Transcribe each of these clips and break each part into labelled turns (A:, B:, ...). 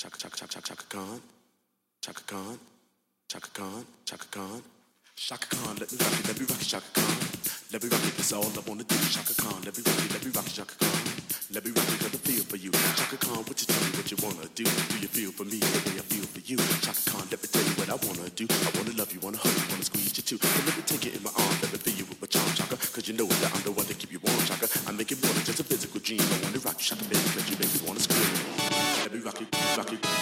A: Chaka Chaka Chaka Chaka Khan, Chaka Khan, Chaka Khan, Chaka Khan, Chaka Khan. Let me rock it, Chaka Khan. Let me rock it, that's all I wanna do. Chaka Khan, let me rock it, Chaka Khan. Let me rock it, got a feel for you. Chaka Khan, what you tell me what you wanna do? Do you feel for me the way I feel for you? Chaka Khan, let me tell you what I wanna do. I wanna love you, wanna hug you, wanna squeeze you too. So let me take it in my arms, let me feel you with my charm, Chaka. Cause you know that I'm the one to keep you warm, Chaka. I make it more than just a physical dream. I wanna rock you, Chaka, baby, make you wanna scream. Let me rock it, rock it.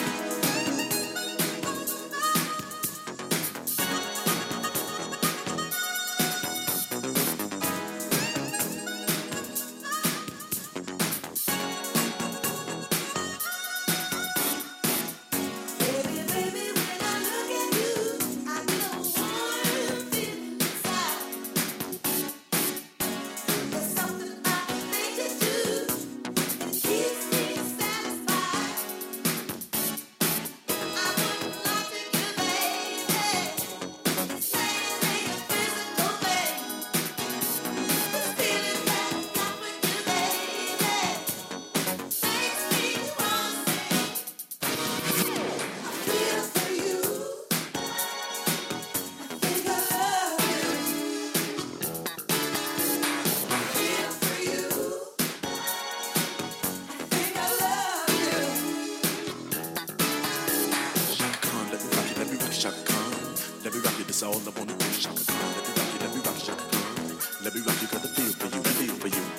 A: All I wanna do is Chaka Khan. Let me rock it, Chaka Khan. Let me rock it, got the feel for you, feel for you.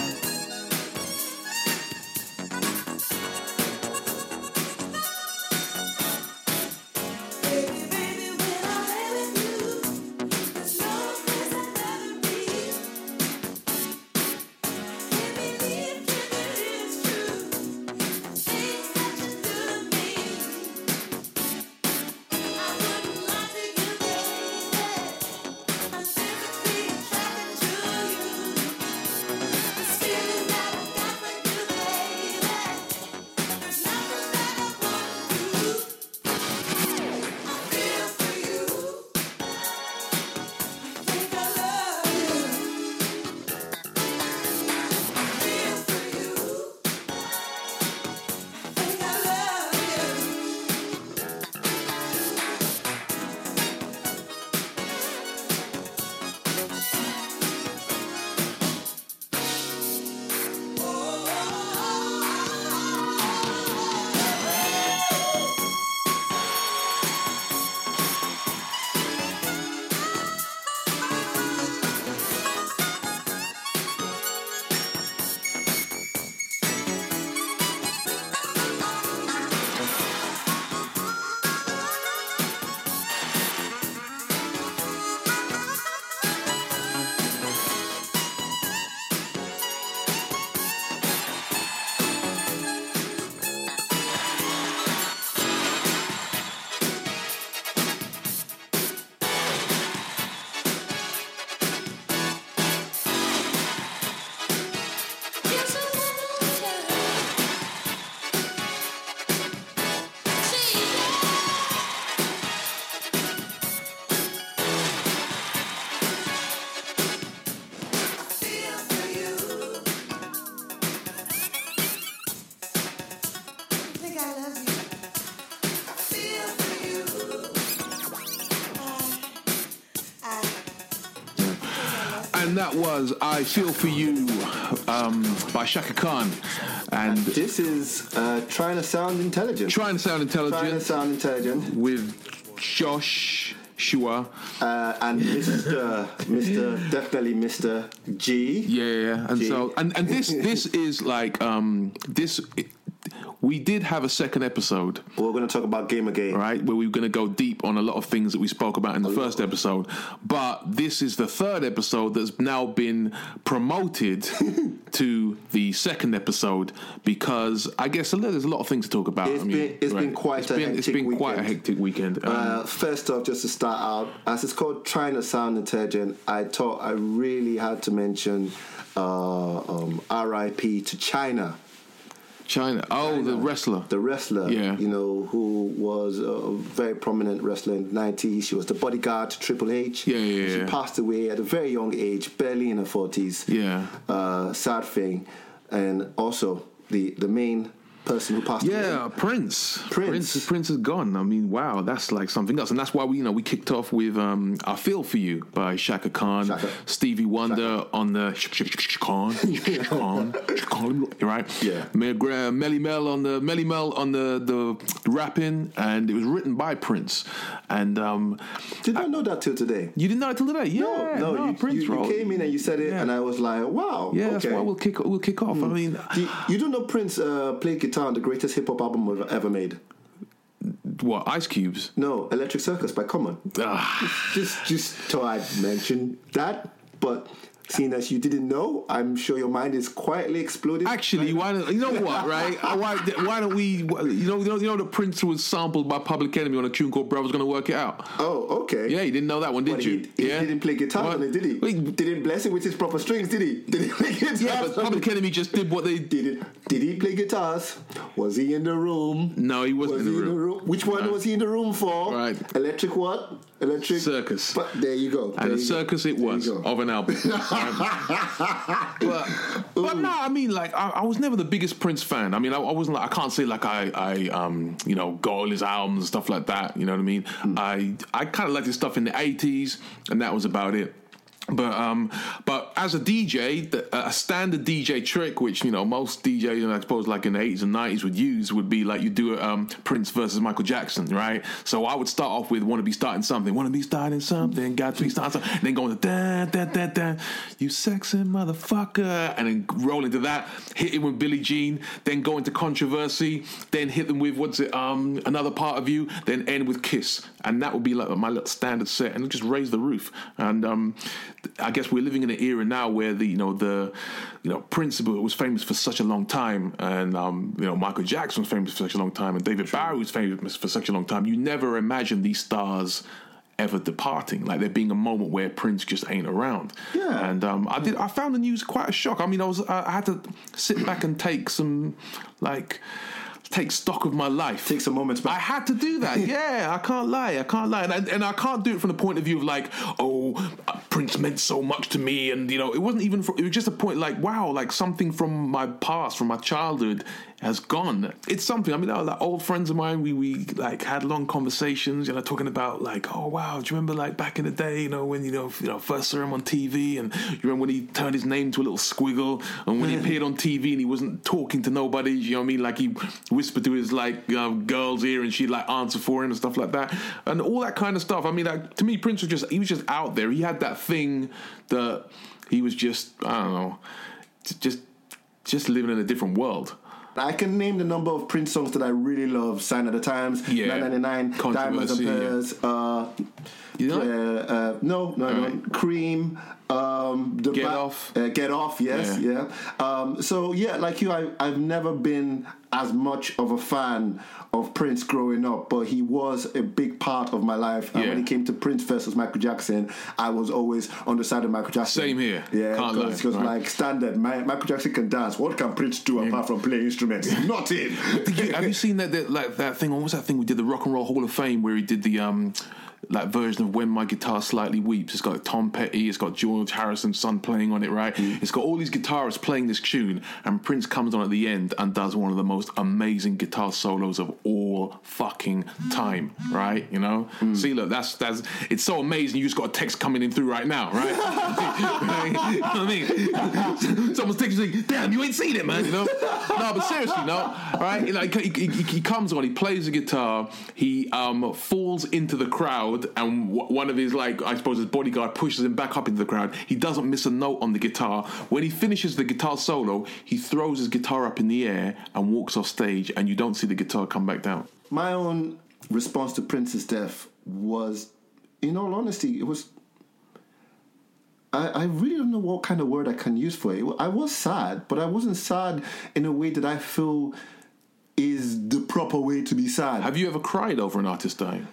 B: And that was I Feel For You by Chaka Khan. And
C: this is Trying to Sound Intelligent.
B: Trying to Sound Intelligent. With Josh Shua.
C: And Mr. Definitely Mr. G.
B: Yeah. And
C: G.
B: so, and this is like, we did have a second episode.
C: We're going to talk about Gamergate.
B: Right, where we were going to go deep on a lot of things that we spoke about in the first episode. But this is the third episode that's now been promoted to the second episode because I guess there's a lot of things to talk about.
C: It's been quite a hectic weekend. First off, just to start out, as it's called Trying to Sound Intelligent, I thought I really had to mention R.I.P. to China.
B: The wrestler.
C: The wrestler,
B: yeah.
C: Who was a very prominent wrestler in the 90s. She was the bodyguard to Triple H.
B: Yeah.
C: She passed away at a very young age, barely in her 40s.
B: Yeah.
C: Sad thing. And also, the main person who passed away.
B: Yeah, Prince is gone. I mean, wow, that's like something else. And that's why we kicked off with I Feel For You by Shaka Khan, Stevie Wonder on the Khan, right?
C: Yeah.
B: Melly Mel on the rapping, and it was written by Prince. And
C: did not know that till today.
B: You didn't know it till today? Yeah.
C: No,
B: Prince
C: you came in and you said it, and I was like, wow.
B: Yeah,
C: okay.
B: That's why we'll kick off. I mean,
C: you don't know Prince played guitar on the greatest hip hop album we've ever made.
B: What, Ice Cubes?
C: No, Electric Circus by Common. Just thought I'd mention that, but seeing as you didn't know, I'm sure your mind is quietly exploding.
B: Actually, why don't you know what? Right? Why don't we? You know, the Prince was sampled by Public Enemy on a tune called "Brother's Gonna Work It Out."
C: Oh, okay.
B: Yeah, you didn't know that one, did you?
C: He didn't play guitar on it, did he? Didn't bless it with his proper strings, did he? Did he play guitar?
B: Yeah, but Public Enemy just did what they
C: did. Did he play guitars? Was he in the room?
B: No, he wasn't in the room.
C: Which one was he in the room for?
B: Right.
C: Electric what? Electric
B: Circus.
C: But there you go.
B: And the circus it was of an album. But no, I mean, like, I was never the biggest Prince fan. I mean, I wasn't like, I can't say like I got all his albums and stuff like that. You know what I mean? I kind of liked his stuff in the 80s, and that was about it. But as a DJ, a standard DJ trick, which most DJs, and I suppose like in the 80s and 90s would use, would be like you do Prince versus Michael Jackson, right? So I would start off with "Wanna Be Starting Something," got to be starting something, and then go into da da da da, you sexy motherfucker, and then roll into that, hit it with Billie Jean, then go into Controversy, then hit them with Another Part of You, then end with Kiss, and that would be like my little standard set, and just raise the roof. And I guess we're living in an era now where the Prince was famous for such a long time, and Michael Jackson was famous for such a long time, and David Bowie was famous for such a long time. You never imagine these stars ever departing, like there being a moment where Prince just ain't around.
C: Yeah.
B: And I found the news quite a shock. I mean, I had to sit back and take stock of my life.
C: Take some moments back.
B: I had to do that. Yeah, I can't lie. And I can't do it from the point of view of like, Prince meant so much to me. And, it wasn't even, it was just a point like, wow, like something from my past, from my childhood has gone. It's something. I mean, like old friends of mine, we like had long conversations, talking about like, oh wow, do you remember like back in the day, when first saw him on TV, and you remember when he turned his name to a little squiggle, and when he appeared on TV and he wasn't talking to nobody, you know what I mean? Like he whispered to his like girl's ear and she'd like answer for him and stuff like that, and all that kind of stuff. I mean, like to me, Prince was just out there. He had that thing that he was just, I don't know, just living in a different world.
C: I can name the number of Prince songs that I really love. Sign of the Times, 999, Diamonds and Pearls, no, Cream, Get Off, yes, yeah. So yeah, like you, I've never been as much of a fan of Prince growing up, but he was a big part of my life. And when it came to Prince versus Michael Jackson, I was always on the side of Michael Jackson.
B: Same here.
C: Yeah, because like standard, Michael Jackson can dance. What can Prince do apart from play instruments? Nothing.
B: Have you seen that thing? What was that thing we did? The Rock and Roll Hall of Fame, where he did the version of When My Guitar Slightly Weeps. It's got Tom Petty, it's got George Harrison's son playing on it, right? It's got all these guitarists playing this tune, and Prince comes on at the end and does one of the most amazing guitar solos of all fucking time, right? See, look, that's it's so amazing. You just got a text coming in through right now, right? You know what I mean? Someone's texting saying, "Damn, you ain't seen it, man." No, but seriously, no, right? Like he comes on, he plays the guitar, he falls into the crowd, and one of his, like, I suppose his bodyguard pushes him back up into the crowd. He doesn't miss a note on the guitar. When he finishes the guitar solo, he throws his guitar up in the air and walks off stage, and you don't see the guitar come back down.
C: My own response to Prince's death was, in all honesty, it was, I really don't know what kind of word I can use for it. I was sad, but I wasn't sad in a way that I feel is the proper way to be sad.
B: Have you ever cried over an artist dying?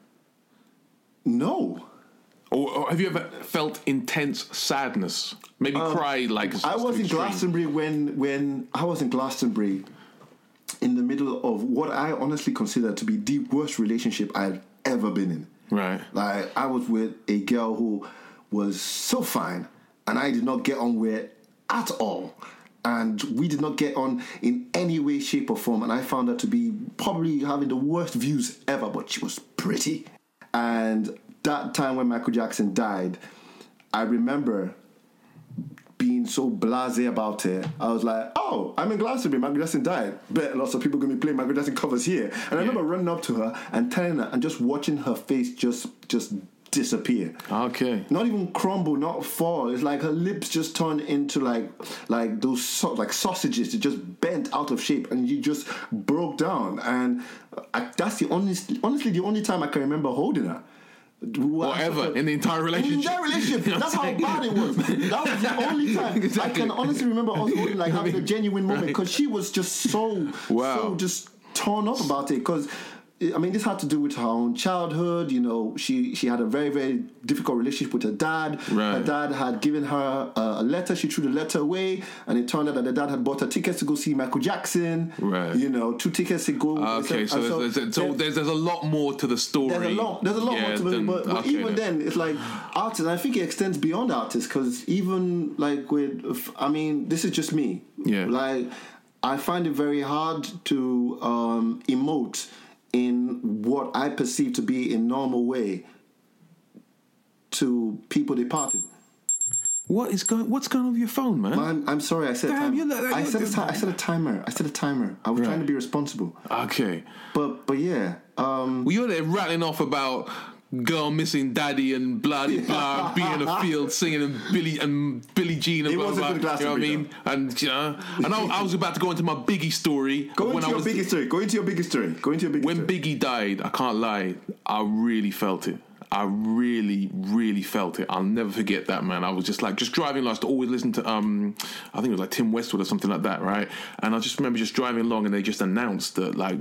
C: No.
B: Or have you ever felt intense sadness? Maybe cried like...
C: I was in Glastonbury when I was in Glastonbury in the middle of what I honestly consider to be the worst relationship I've ever been in.
B: Right.
C: Like, I was with a girl who was so fine, and I did not get on with at all. And we did not get on in any way, shape, or form. And I found her to be probably having the worst views ever, but she was pretty. And that time when Michael Jackson died, I remember being so blasé about it. I was like, oh, I'm in Glastonbury, Michael Jackson died. Bet lots of people going to be playing Michael Jackson covers here. And I remember running up to her and telling her, and just watching her face just disappear.
B: Okay.
C: Not even crumble, not fall. It's like her lips just turned into like those like sausages. It just bent out of shape, and you just broke down. And that's honestly the only time I can remember holding her.
B: Whatever in the entire relationship.
C: In the entire relationship. That's how bad it was. That was the only time. Exactly. I can honestly remember us holding, like, having a genuine moment, because she was just so just torn up about it. Because I mean, this had to do with her own childhood. You know, she had a very, very difficult relationship with her dad. Right. Her dad had given her a letter. She threw the letter away, and it turned out that the dad had bought her tickets to go see Michael Jackson. Right. You know, 2 tickets to go.
B: Okay, so there's a lot more to the story. There's a lot
C: more to it. But even then, it's like artists. And I think it extends beyond artists, because even like with, I mean, this is just me. Yeah. Like, I find it very hard to emote in what I perceive to be a normal way to people departed.
B: What's going on with your phone, man?
C: I'm sorry. I said I set a timer. I was trying to be responsible.
B: Okay.
C: But yeah.
B: Well, you're there rattling off about girl missing daddy and blah blah, being in a field singing and Billie Jean and
C: it
B: blah
C: wasn't
B: blah.
C: Good glass,
B: you know what I mean? And you know, I was about to go into my Biggie story.
C: Go into your biggest story.
B: When Biggie died, I can't lie, I really felt it. I really, really felt it. I'll never forget that, man. I was just driving along. I used to always listen to, I think it was like Tim Westwood or something like that, right? And I just remember just driving along, and they just announced that, like,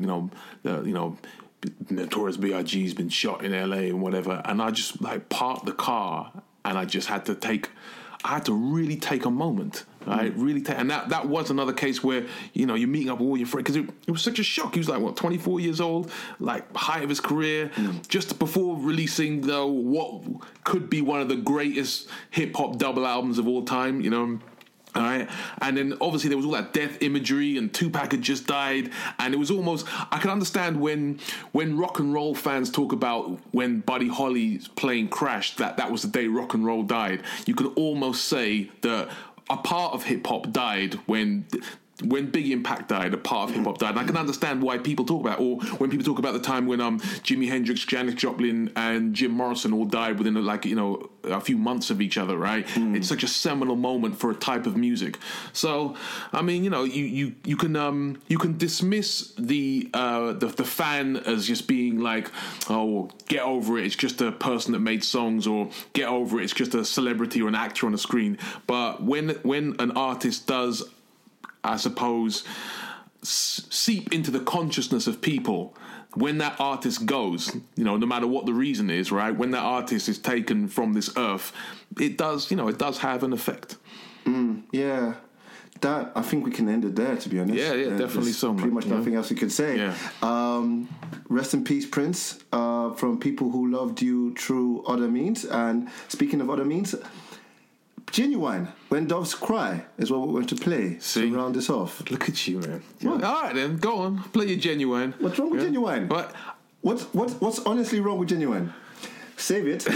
B: Notorious B.I.G.'s been shot in LA and whatever. And I just like parked the car, and I just had to really take a moment. Right, and that was another case where, you know, you're meeting up with all your friends, because it was such a shock. He was like 24 years old, like height of his career, just before releasing what could be one of the greatest hip hop double albums of all time. You know. All right, and then obviously there was all that death imagery, and Tupac had just died, and it was almost, I can understand when rock and roll fans talk about when Buddy Holly's plane crashed, that was the day rock and roll died. You can almost say that a part of hip hop died when Big Impact died, a part of hip hop died. And I can understand why people talk about it, or when people talk about the time when Jimi Hendrix, Janis Joplin, and Jim Morrison all died within a few months of each other, right? It's such a seminal moment for a type of music. So I mean, you know, you can dismiss the fan as just being like, oh, get over it, it's just a person that made songs, or get over it, it's just a celebrity or an actor on a screen. But when an artist does, I suppose, seep into the consciousness of people, when that artist goes, you know, no matter what the reason is, right? When that artist is taken from this earth, it does have an effect.
C: Yeah. That, I think we can end it there, to be honest.
B: Yeah, definitely so.
C: Pretty much nothing else we could say. Yeah. Rest in peace, Prince, from people who loved you through other means. And speaking of other means, Genuine, When Doves Cry is what we're going to play.
B: See?
C: To round this off.
B: Look at you, man. All right, then, go on. Play your Genuine.
C: What's wrong with Genuine?
B: What?
C: What's honestly wrong with Genuine? Save it.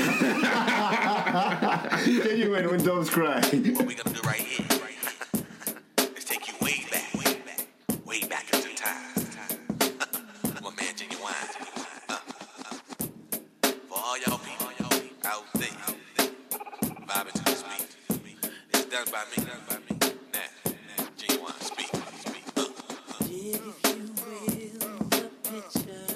C: Genuine, When Doves Cry.
A: What we're going to do right here is take you way back into time. My man Genuine. For all y'all people out there vibing to this beat. It's done by me. Now, Genuine, speak.
D: If you will, the picture.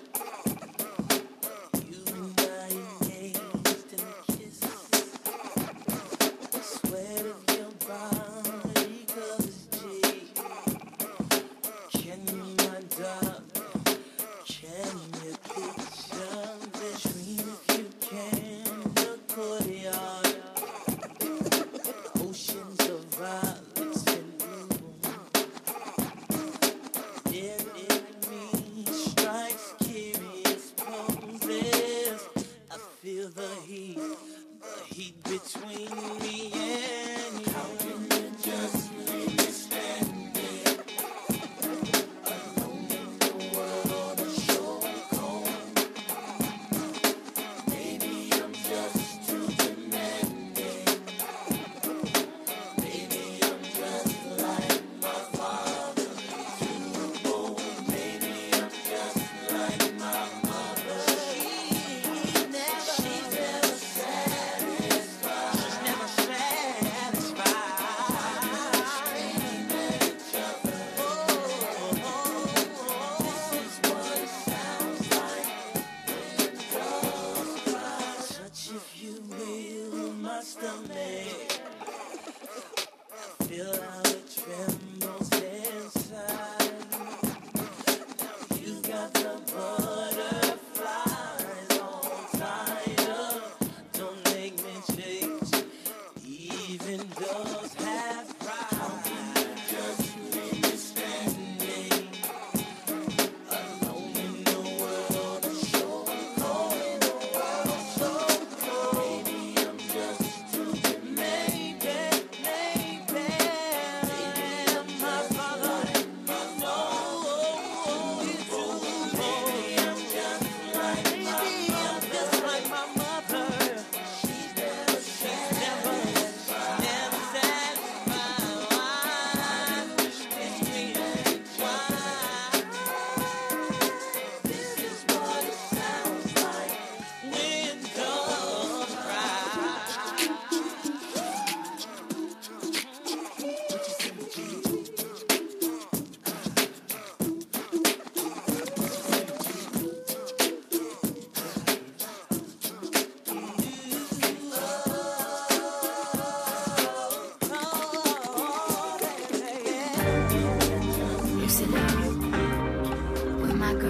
D: You and I engaged in a kiss. The sweat of your body covers cheek. Can you, my darling? Can you picture the dream if you can? The courtyard. Oceans of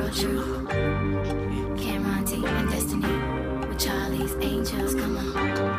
E: real true. Cameron T and Destiny with Charlie's Angels. Come on.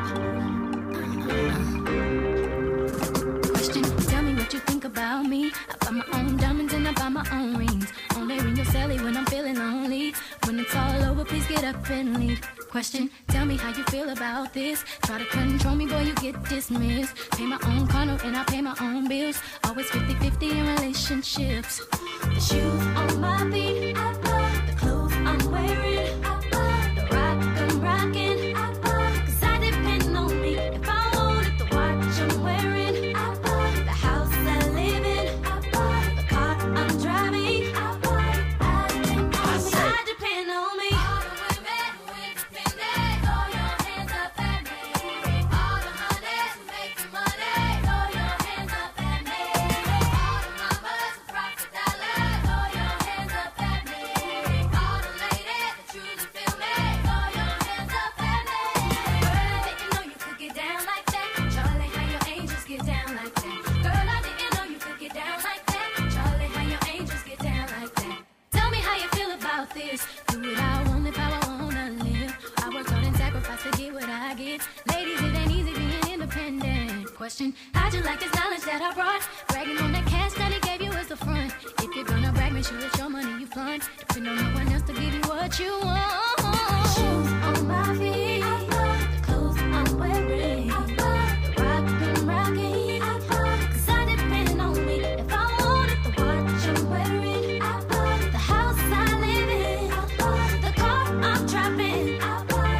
E: Question, tell me what you think about me. I buy my own diamonds and I buy my own rings. Only ring your celly when I'm feeling lonely. When it's all over, please get up and leave. Question, tell me how you feel about this. Try to control me, boy, you get dismissed. Pay my own condo and I pay my own bills. Always 50-50 in relationships. The shoes on my feet, I buy. The clothes I'm wearing, I buy. The rock I'm rocking, I buy. 'Cause I depend on me. If I wanted the watch I'm wearing, I buy. The house I live in, I buy. The car I'm driving, I buy. I depend on me. All the women who independent, throw your hands up at me. All the honeys who making money, throw your hands up at me. All the mamas who profit dollars, throw your hands up at me. All the ladies that truly feel me, throw your hands up at me. Girl, I didn't know you could get down like that. Charlie, how your angels get down like that. Girl, I didn't know you could get down like that. Charlie, how your angels get down like that. Tell me how you feel about this. Do what I want, live how I wanna live. I worked hard and sacrificed to get what I get. Ladies, it ain't easy being independent. Question, how'd you like this knowledge that I brought? Bragging on that cash that he gave you as the front. If you're gonna brag, make sure it's your money you fund. Depend on no one else to give you what you want. Shoes on my feet, the clothes I'm wearing, the rock I'm rocking, 'cause I depend on me. If I wanted the watch I'm wearing, the house I live in, the car I'm driving, I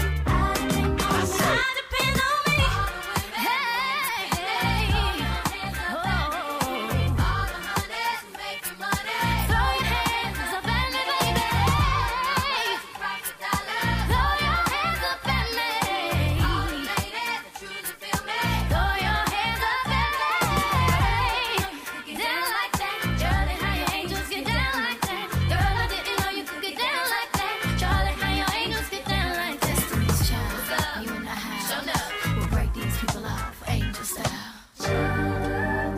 E: depend on me. Hey, oh, all the honeys who making money, throw your hands up at me, baby. Throw your hands up at me. All the ladies that truly feel me, throw your hands up at me. Get down like that, Charlie, how your angels get down like that. Girl, I didn't know you could get down like that. Charlie, how your angels get down like that. Destiny's Child, you in the house. We'll break these people off, angel style.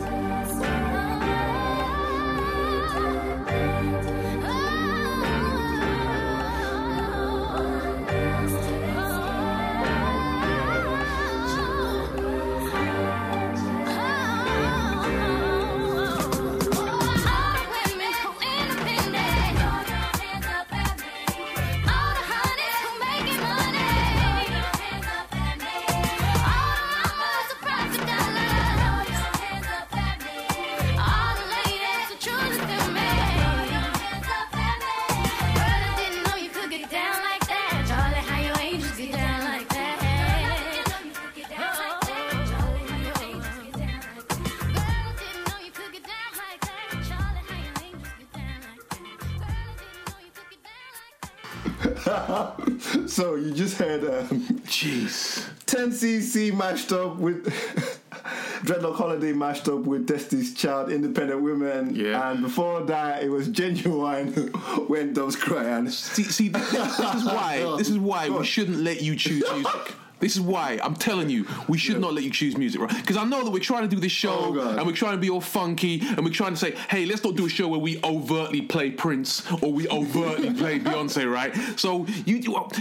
C: So you just heard
B: Jeez.
C: 10cc mashed up with Dreadlock Holiday mashed up with Destiny's Child, Independent Women.
B: Yeah.
C: And before that, it was Genuine When Doves Cry. And
B: See, this is why we shouldn't let you choose music. This is why I'm telling you we should not let you choose music, right? Because I know that we're trying to do this show and we're trying to be all funky and we're trying to say, hey, let's not do a show where we overtly play Prince or we overtly play Beyonce, right? So you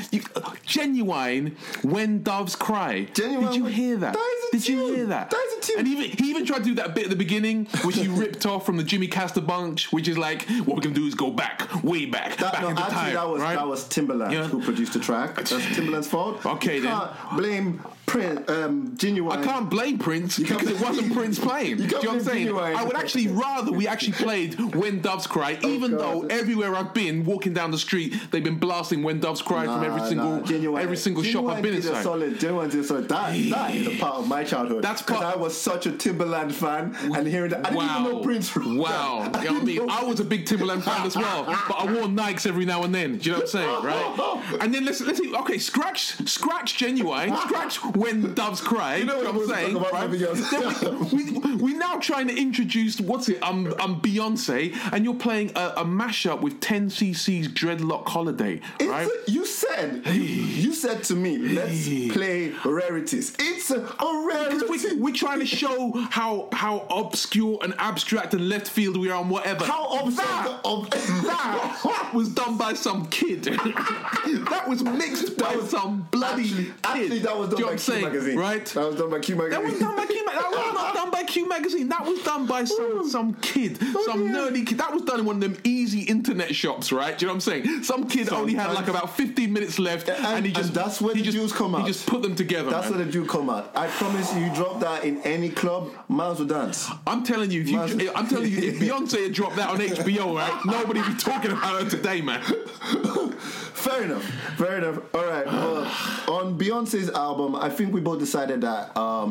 B: Genuine When Doves Cry.
C: Genuine.
B: Did you hear that? Did you hear that?
C: That is a tune.
B: And he even tried to do that bit at the beginning, which he ripped off from the Jimmy Castor bunch, which is like, what we're gonna do is go back, way back, back in the time.
C: That was Timbaland who produced the track. That's Timbaland's fault.
B: Okay, then.
C: Blame Prince, Genuine.
B: I can't blame Prince because it wasn't Prince playing. Do you know what I'm saying?
C: Genuine.
B: I would actually rather we actually played When Doves Cry, even though everywhere I've been, walking down the street, they've been blasting When Doves Cry from every single shop I've been inside.
C: Genuine did a solid. That is a part of my childhood.
B: That's part.
C: I was such a Timbaland fan, and hearing that, I didn't even know Prince.
B: Wow. You know what I mean? I was a big Timbaland fan as well, but I wore Nikes every now and then. Do you know what I'm saying, right? And then let's see. Okay, scratch Genuine, scratch When Doves Cry.
C: You know what I'm saying?
B: Right? We're now trying to introduce Beyonce, and you're playing a mashup with 10cc's Dreadlock Holiday, right?
C: You said to me, let's play rarities. It's a rarity.
B: We're trying to show how obscure and abstract and left field we are and whatever.
C: How
B: that was done by some kid. That was mixed by some bloody kid.
C: Actually, that was done by Q Magazine.
B: Right?
C: That was done by Q Magazine.
B: That was done by Q Magazine. That was not done by Q Magazine. That was done by some kid. Nerdy kid. That was done in one of them easy internet shops, right? Do you know what I'm saying? Some kid only had like about 15 minutes left, and
C: that's where the Jews come out.
B: He just put them together.
C: That's where the Jews come out. I promise you drop that in any club, Miles will dance.
B: I'm telling you, if Beyonce had dropped that on HBO, right, nobody would be talking about her today, man.
C: Fair enough. All right. On Beyonce's album, I think we both decided that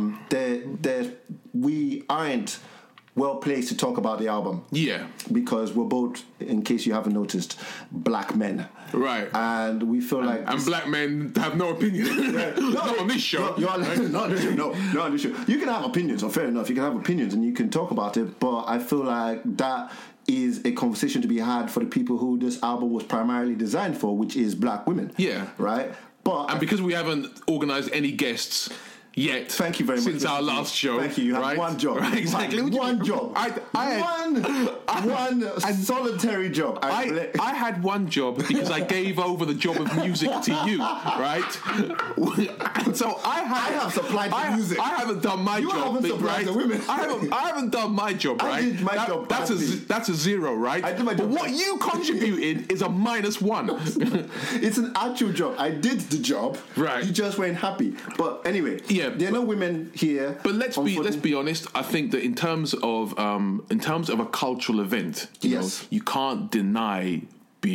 C: we aren't well placed to talk about the album.
B: Yeah.
C: Because we're both, in case you haven't noticed, black men.
B: Right.
C: And we feel like...
B: And black men have no opinion. Not on this show.
C: Not on this show. No, not on this show. You can have opinions, or fair enough, you can have opinions and you can talk about it, but I feel like that is a conversation to be had for the people who this album was primarily designed for, which is black women.
B: Yeah.
C: Right?
B: And because we haven't organised any guests yet.
C: Thank you very much.
B: Since our last show.
C: Thank you. You had one job.
B: Right, exactly.
C: One job. One solitary job.
B: I had one job because I gave over the job of music to you, right? And so I have
C: supplied the music.
B: I haven't done my job.
C: You haven't supplied the women.
B: I haven't done my job, right?
C: I did my job.
B: That's a zero, right?
C: I did my job.
B: But what you contributed is a -1.
C: It's an actual job. I did the job.
B: Right.
C: You just weren't happy. But anyway.
B: Yeah.
C: There are no women here.
B: But let's be honest. I think that in terms of a cultural event, you know, you can't deny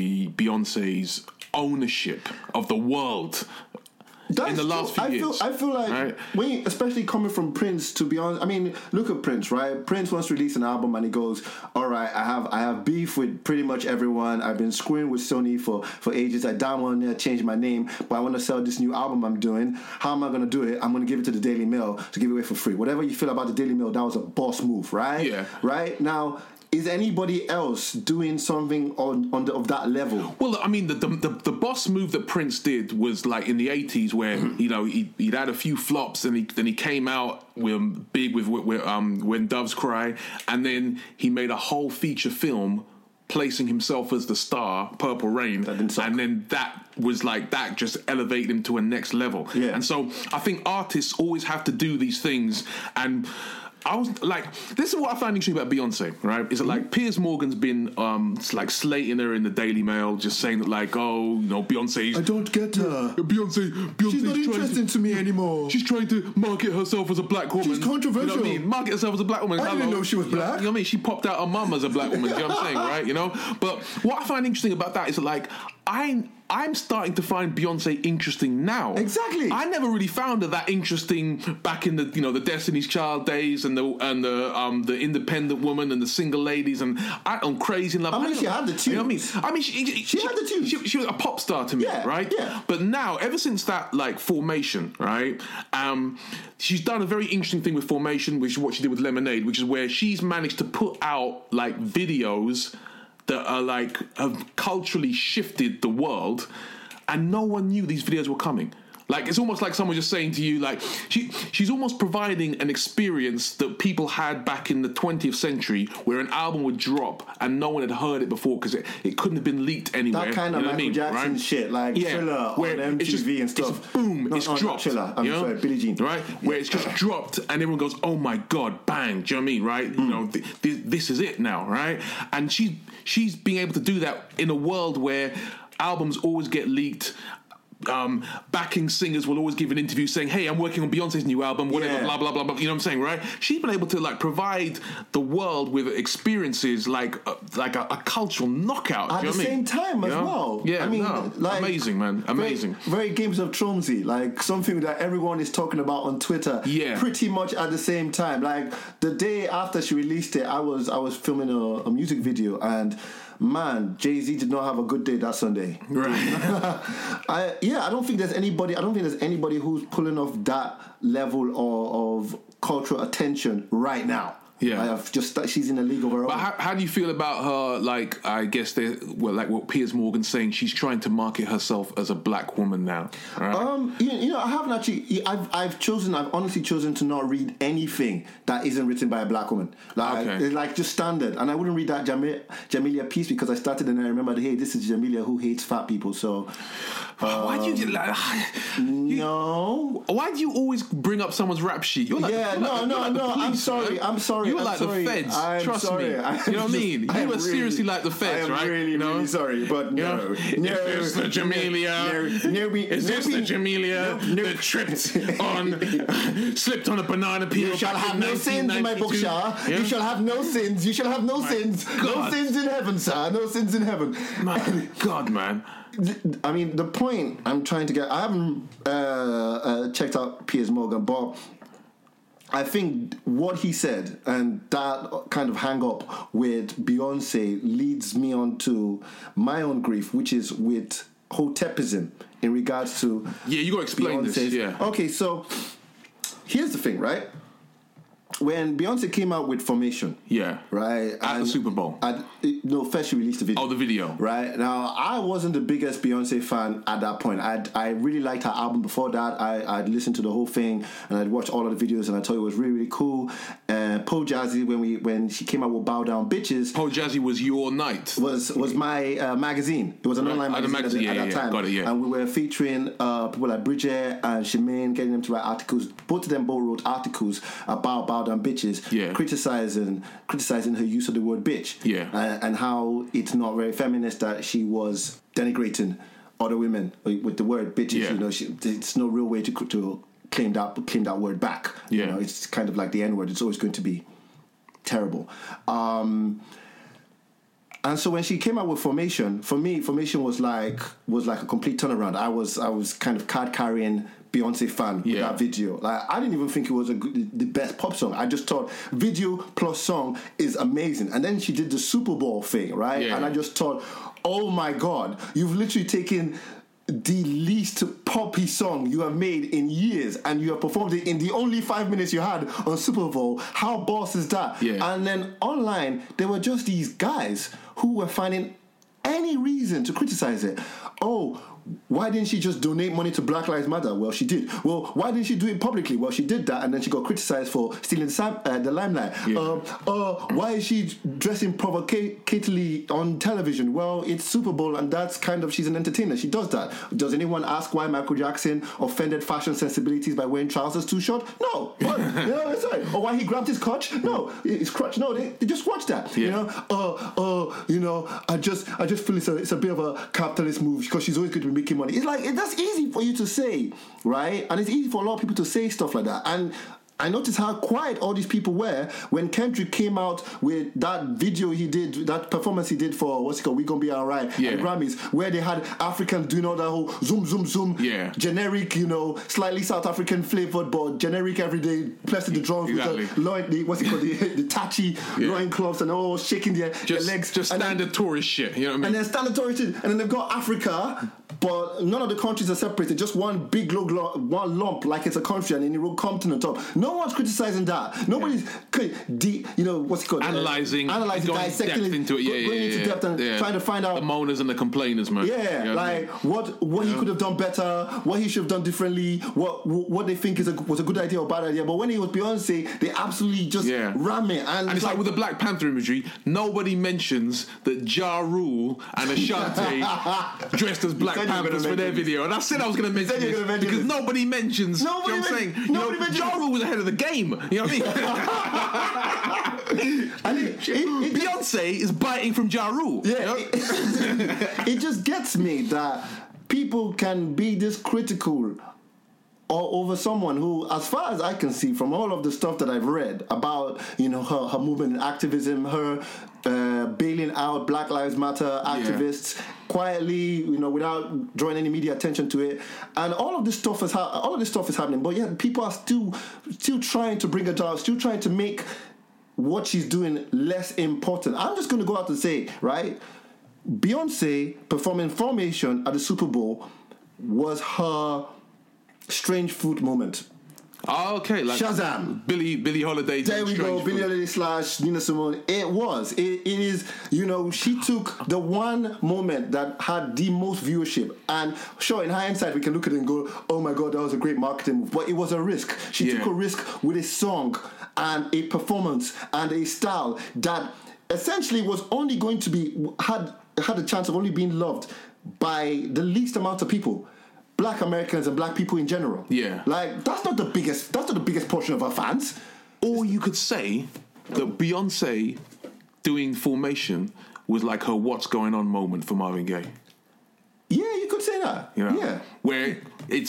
B: Beyonce's ownership of the world.
C: That's
B: in the last few years.
C: I feel like, right? when you, especially coming from Prince, to be honest, I mean, look at Prince, right? Prince wants to release an album and he goes, all right, I have beef with pretty much everyone. I've been screwing with Sony for ages. I don't want to change my name, but I want to sell this new album I'm doing. How am I going to do it? I'm going to give it to the Daily Mail to give it away for free. Whatever you feel about the Daily Mail, that was a boss move, right?
B: Yeah.
C: Right? Now, is anybody else doing something of that level?
B: Well, I mean, the boss move that Prince did was like in the 80s, where you know he'd had a few flops, and then he came out big with When Doves Cry, and then he made a whole feature film placing himself as the star, Purple Rain, and then that was like that just elevated him to a next level.
C: Yeah.
B: And so I think artists always have to do these things, and I was like, this is what I find interesting about Beyonce, right? Is that like Piers Morgan's been like slating her in the Daily Mail, just saying that like, oh, you know, Beyonce's...
C: I don't get her.
B: Beyonce's
C: She's not interesting to me anymore.
B: She's trying to market herself as a black woman.
C: She's controversial.
B: You know what I mean? Market herself as a black woman.
C: I didn't know she was black.
B: You know what I mean? She popped out her mum as a black woman. You know what I'm saying, right? You know? But what I find interesting about that is that like, I'm starting to find Beyonce interesting now.
C: Exactly.
B: I never really found her that interesting back in the the Destiny's Child days and the Independent Woman and the Single Ladies and Crazy in Love.
C: I mean, she had the tunes.
B: You know what I mean? She had the tunes. She was a pop star to me, right?
C: Yeah.
B: But now, ever since that like Formation, right? She's done a very interesting thing with Formation, which is what she did with Lemonade, which is where she's managed to put out like videos that are like have culturally shifted the world, and no one knew these videos were coming. Like it's almost like someone just saying to you, like she's almost providing an experience that people had back in the 20th century, where an album would drop and no one had heard it before because it couldn't have been leaked anywhere.
C: That kind of Michael Jackson shit, like Thriller on MTV and stuff.
B: It's dropped.
C: Thriller. I'm sorry, Billie Jean.
B: Right, where it's just dropped and everyone goes, "Oh my god, bang!" Do you know what I mean? Right? You know, this is it now, right? And she's being able to do that in a world where albums always get leaked. Backing singers will always give an interview saying, "Hey, I'm working on Beyonce's new album, whatever, blah blah blah blah." You know what I'm saying, right? She's been able to like provide the world with experiences like a cultural knockout
C: at the same time as well.
B: Yeah,
C: I mean, like,
B: amazing, man, amazing.
C: Very Games of Thronesy, like something that everyone is talking about on Twitter.
B: Yeah,
C: pretty much at the same time. Like the day after she released it, I was filming a music video and. Man, Jay-Z did not have a good day that Sunday.
B: Right.
C: I don't think there's anybody who's pulling off that level of cultural attention right now.
B: Yeah.
C: She's in a league of her own.
B: But how do you feel about her? Like, I guess like what Piers Morgan's saying, she's trying to market herself as a black woman now. Right?
C: You know, I haven't actually. I've honestly chosen to not read anything that isn't written by a black woman. Like, it's like just standard. And I wouldn't read that Jamelia piece because I started and I remembered, hey, this is Jamelia who hates fat people. So.
B: Why do you like?
C: No.
B: Why do you always bring up someone's rap sheet? You're like,
C: no. I'm sorry.
B: You're like the feds. Trust me. You know what I mean? You are seriously like the feds, right?
C: I'm really sorry, but no.
B: Is this the Jamelia? Is this the Jamelia that slipped on a banana peel?
C: You shall have no sins in my book, Shah. You shall have no sins. You shall have no sins. No sins in heaven, sir. No sins in heaven.
B: My God, man.
C: I mean, the point I'm trying to get... I haven't checked out Piers Morgan, but I think what he said and that kind of hang-up with Beyonce leads me on to my own grief, which is with Hotepism in regards to...
B: Yeah, you got to explain
C: Beyonce's.
B: This, yeah.
C: Okay, so here's the thing, right? When Beyonce came out with Formation, right
B: at the Super Bowl.
C: First she released the video.
B: Oh, the video.
C: Right now, I wasn't the biggest Beyonce fan at that point. I really liked her album before that. I'd listened to the whole thing and I'd watched all of the videos and I thought it was really, really cool. Po Jazzy, when she came out with Bow Down Bitches,
B: Po Jazzy was your night.
C: Was my magazine. It was an online magazine at that time.
B: Got it, yeah.
C: And we were featuring people like Bridget and Shemaine, getting them to write articles. Both of them wrote articles about Bow Down Bitches, criticizing her use of the word bitch, and how it's not very feminist that she was denigrating other women with the word bitches. You know, it's no real way to claim that word back. You know, it's kind of like the N-word. It's always going to be terrible. And so when she came out with Formation, for me, Formation was like a complete turnaround. I was kind of card carrying Beyonce fan with that video. Like, I didn't even think it was the best pop song. I just thought video plus song is amazing. And then she did the Super Bowl thing, right? And I just thought, oh my God, you've literally taken the least poppy song you have made in years and you have performed it in the only 5 minutes you had on Super Bowl. How boss is that? And then online, there were just these guys who were finding any reason to criticize it. Oh, why didn't she just donate money to Black Lives Matter? Well, she did. Well, why didn't she do it publicly? Well, she did that, and then she got criticized for stealing the limelight. Why is she dressing provocatively on television? Well, it's Super Bowl, and that's kind of, she's an entertainer. She does that. Does anyone ask why Michael Jackson offended fashion sensibilities by wearing trousers too short? No. What? That's right. Or why he grabbed his crotch? No. His crotch. No, they just watched that. You know? I just feel it's a bit of a capitalist move because she's always going to be making money. It's like, that's easy for you to say, right? And it's easy for a lot of people to say stuff like that. And I noticed how quiet all these people were when Kendrick came out with that video he did, that performance he did for, what's it called, We Gonna Be Alright, at the Grammys, where they had Africans doing all that whole zoom, zoom, zoom, generic, slightly South African flavored, but generic everyday, pressing the drums with the tatchy loin cloths and all shaking their legs.
B: Just standard tourist shit, you know what I mean?
C: And then standard tourist shit, and then they've got Africa, but none of the countries are separated, just one big one lump like it's a country and then you will come to the top. No one's criticizing that. Nobody's what's it called?
B: Analyzing,
C: dissecting
B: it, into it,
C: going into depth and trying to find out
B: the moaners and the complainers, man.
C: What he could have done better, what he should have done differently, what they think was a good idea or bad idea. But when it was Beyonce, they absolutely just ram it. And
B: it's like with the Black Panther imagery, nobody mentions that Ja Rule and Ashanti dressed as Black Panthers for their video. And I said I was going to mention this because nobody mentions. Ja Rule was ahead of the game. You know what I mean? And Beyonce is biting from Ja Rule.
C: Yeah, it just gets me that people can be this critical over someone who, as far as I can see from all of the stuff that I've read about, her movement and activism, her bailing out Black Lives Matter activists quietly, without drawing any media attention to it, and all of this stuff is happening. But yet people are still trying to bring her down, still trying to make what she's doing less important. I'm just going to go out and say, right, Beyonce performing Formation at the Super Bowl was her strange fruit moment.
B: Oh, okay, like
C: Shazam.
B: Billie Holiday.
C: There we go, Billie Holiday / Nina Simone. It is, she took the one moment that had the most viewership, and sure, in hindsight, we can look at it and go, oh my God, that was a great marketing move, but it was a risk. She took a risk with a song and a performance and a style that essentially was only going to be, had a chance of only being loved by the least amount of people. Black Americans and black people in general.
B: Yeah.
C: Like, that's not the biggest portion of our fans.
B: Or you could say that Beyonce doing Formation was like her "What's Going On" moment for Marvin Gaye.
C: Yeah, you could say that. Yeah.
B: Where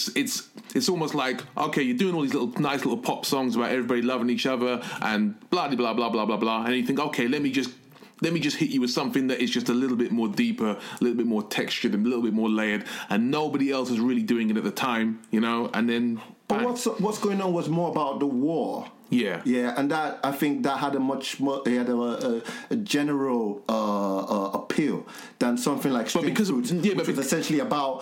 B: it's almost like, okay, you're doing all these nice little pop songs about everybody loving each other and blah blah blah blah blah blah, and you think, okay, let me just hit you with something that is just a little bit more deeper, a little bit more textured, and a little bit more layered, and nobody else was really doing it at the time, and then.
C: But what's going on was more about the war.
B: Yeah,
C: and that, I think that had a much more, it had a general appeal than something like Strange Fruits, which was essentially about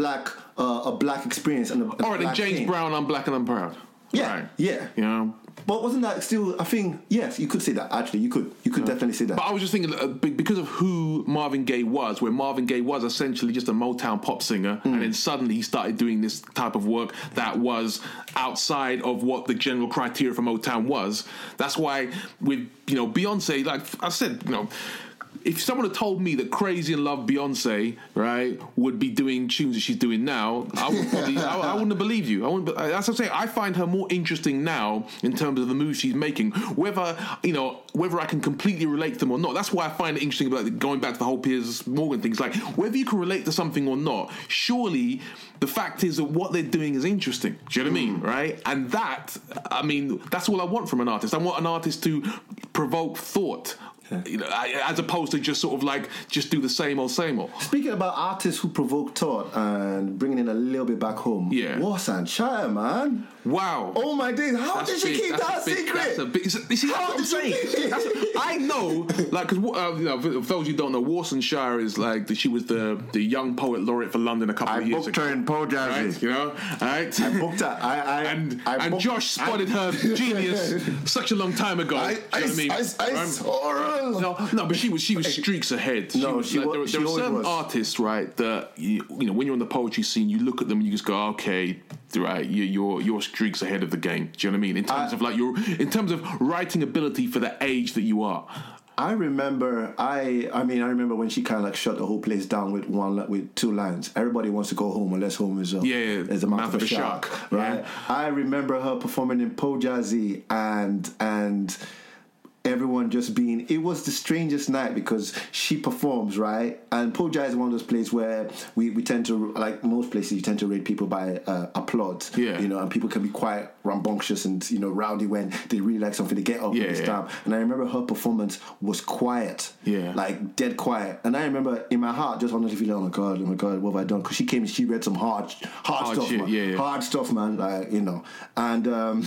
C: a black experience and
B: all right, and James Brown, I'm Black and I'm Proud.
C: Yeah,
B: right.
C: Yeah. But wasn't that still, I think, yes, you could say that, actually. You could definitely say that.
B: But I was just thinking, because of who Marvin Gaye was, where Marvin Gaye was essentially just a Motown pop singer, and then suddenly he started doing this type of work that was outside of what the general criteria for Motown was. That's why with, Beyonce, like I said, if someone had told me that Crazy in Love Beyonce, right, would be doing tunes that she's doing now, I would probably, I wouldn't have believed you. That's what I'm saying. I find her more interesting now in terms of the moves she's making, whether I can completely relate to them or not. That's why I find it interesting about going back to the whole Piers Morgan thing. It's like, whether you can relate to something or not, surely the fact is that what they're doing is interesting. Do you know what I mean, right? And that's all I want from an artist. I want an artist to provoke thought. As opposed to just sort of like just do the same old.
C: Speaking about artists who provoke thought and bringing in a little bit back home, Warsan Shire, man.
B: Wow.
C: Oh my days, how did she keep that secret?
B: That's a big. You see what I'm saying? I know, like, because for those who don't know, Warsanshire is like she was the young poet laureate for London a couple of years ago.
C: I booked her in Po Jazzy.
B: Right? Right?
C: I booked her.
B: And Josh spotted her genius such a long time ago.
C: I saw her.
B: No, but she was streaks ahead.
C: No,
B: there were certain artists, right, that when you're on the poetry scene, you look at them and you just go, okay, right, you're streaks ahead of the game. Do you know what I mean? In terms of writing ability for the age that you are.
C: I remember when she kind of like shut the whole place down with two lines. Everybody wants to go home unless home is a mouth of a shark, right? Yeah. I remember her performing in Po Jazzy and everyone just being, it was the strangest night because she performs, right? And Po Jazzy is one of those places where we tend to, like most places, you tend to rate people by applause. Yeah. And people can be quite rambunctious and, rowdy when they really like something, they get up and stamp. And I remember her performance was quiet. Yeah. Like dead quiet. And I remember in my heart just honestly feeling, oh my God, what have I done? Because she came and she read some hard stuff, shit, man. Yeah. Hard stuff, man. Like, and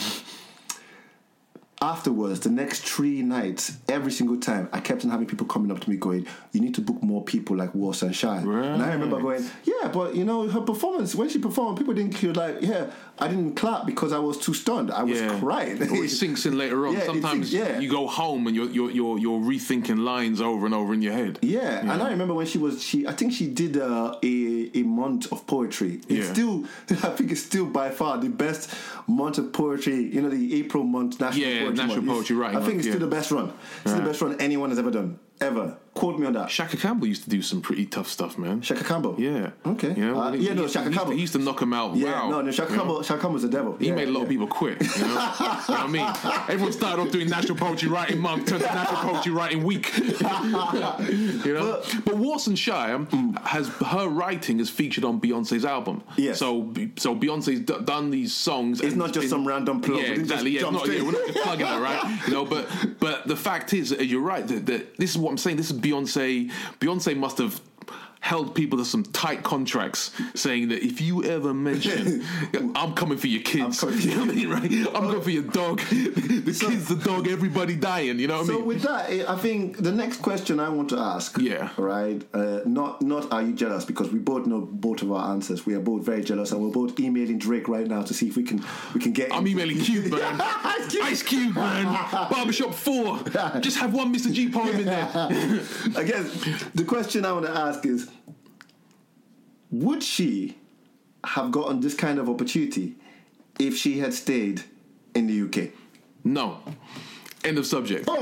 C: afterwards, the next 3 nights, every single time, I kept on having people coming up to me going, you need to book more people like Warsanshire. Right. And I remember going, yeah, but her performance, when she performed, people didn't feel like, I didn't clap because I was too stunned. I was crying.
B: Or it sinks in later on. Sometimes you go home and you're rethinking lines over and over in your head.
C: Yeah, and I remember when I think she did a month of poetry. It's still, I think it's still by far the best month of poetry, the April month National Poetry Writing Month. I think it's still the best run. It's the best run anyone has ever done. Ever. Quote me on that.
B: Shaka Campbell used to do some pretty tough stuff, man.
C: Shaka Campbell?
B: Yeah.
C: Okay. Shaka Campbell.
B: He used to knock him out.
C: Yeah, wow. No, Shaka Campbell's the devil.
B: He made a lot of people quit, you know what I mean? Everyone started off doing National Poetry Writing Month, turned to National Poetry Writing Week. But Warsanshire her writing is featured on Beyonce's album. Yes. So Beyonce's done these songs.
C: It's not just some random plug.
B: Yeah, exactly. We're not just plugging it, right? But the fact is, you're right, that this is what I'm saying. This is Beyonce. Beyonce must have held people to some tight contracts saying that if you ever mention, I'm coming for your kids, you know what I mean, right? I'm going for your dog, the kids, the dog, everybody dying, you know what I mean?
C: So with that, I think the next question I want to ask, right, not are you jealous, because we both know both of our answers. We are both very jealous, and we're both emailing Drake right now to see if we can get.
B: I'm emailing Cube, man. Ice Cube, man. Barbershop 4. Just have one Mr. G poem in there.
C: I guess the question I want to ask is, would she have gotten this kind of opportunity if she had stayed in the UK?
B: No. End of subject.
C: Moving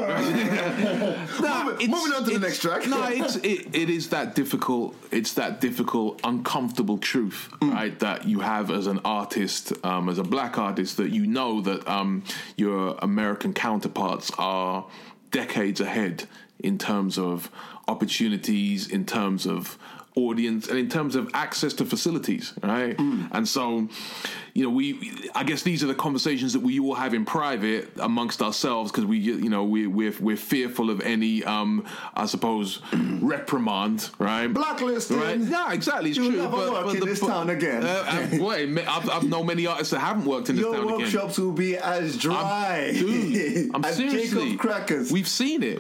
C: on to the next track.
B: It is that difficult. It's that difficult, uncomfortable truth, right? That you have as an artist, as a black artist, that you know that your American counterparts are decades ahead in terms of opportunities, in terms of audience, and in terms of access to facilities, right? And so, I guess these are the conversations that we all have in private amongst ourselves, because we're fearful of any, I suppose, reprimand, right?
C: Blacklisting.
B: Right? Yeah, exactly. It's
C: You'll
B: true.
C: never work in this town again.
B: I've known many artists that haven't worked in this town again.
C: Your workshops will be as dry.
B: I'm
C: as
B: seriously.
C: Jacob Crackers.
B: We've seen it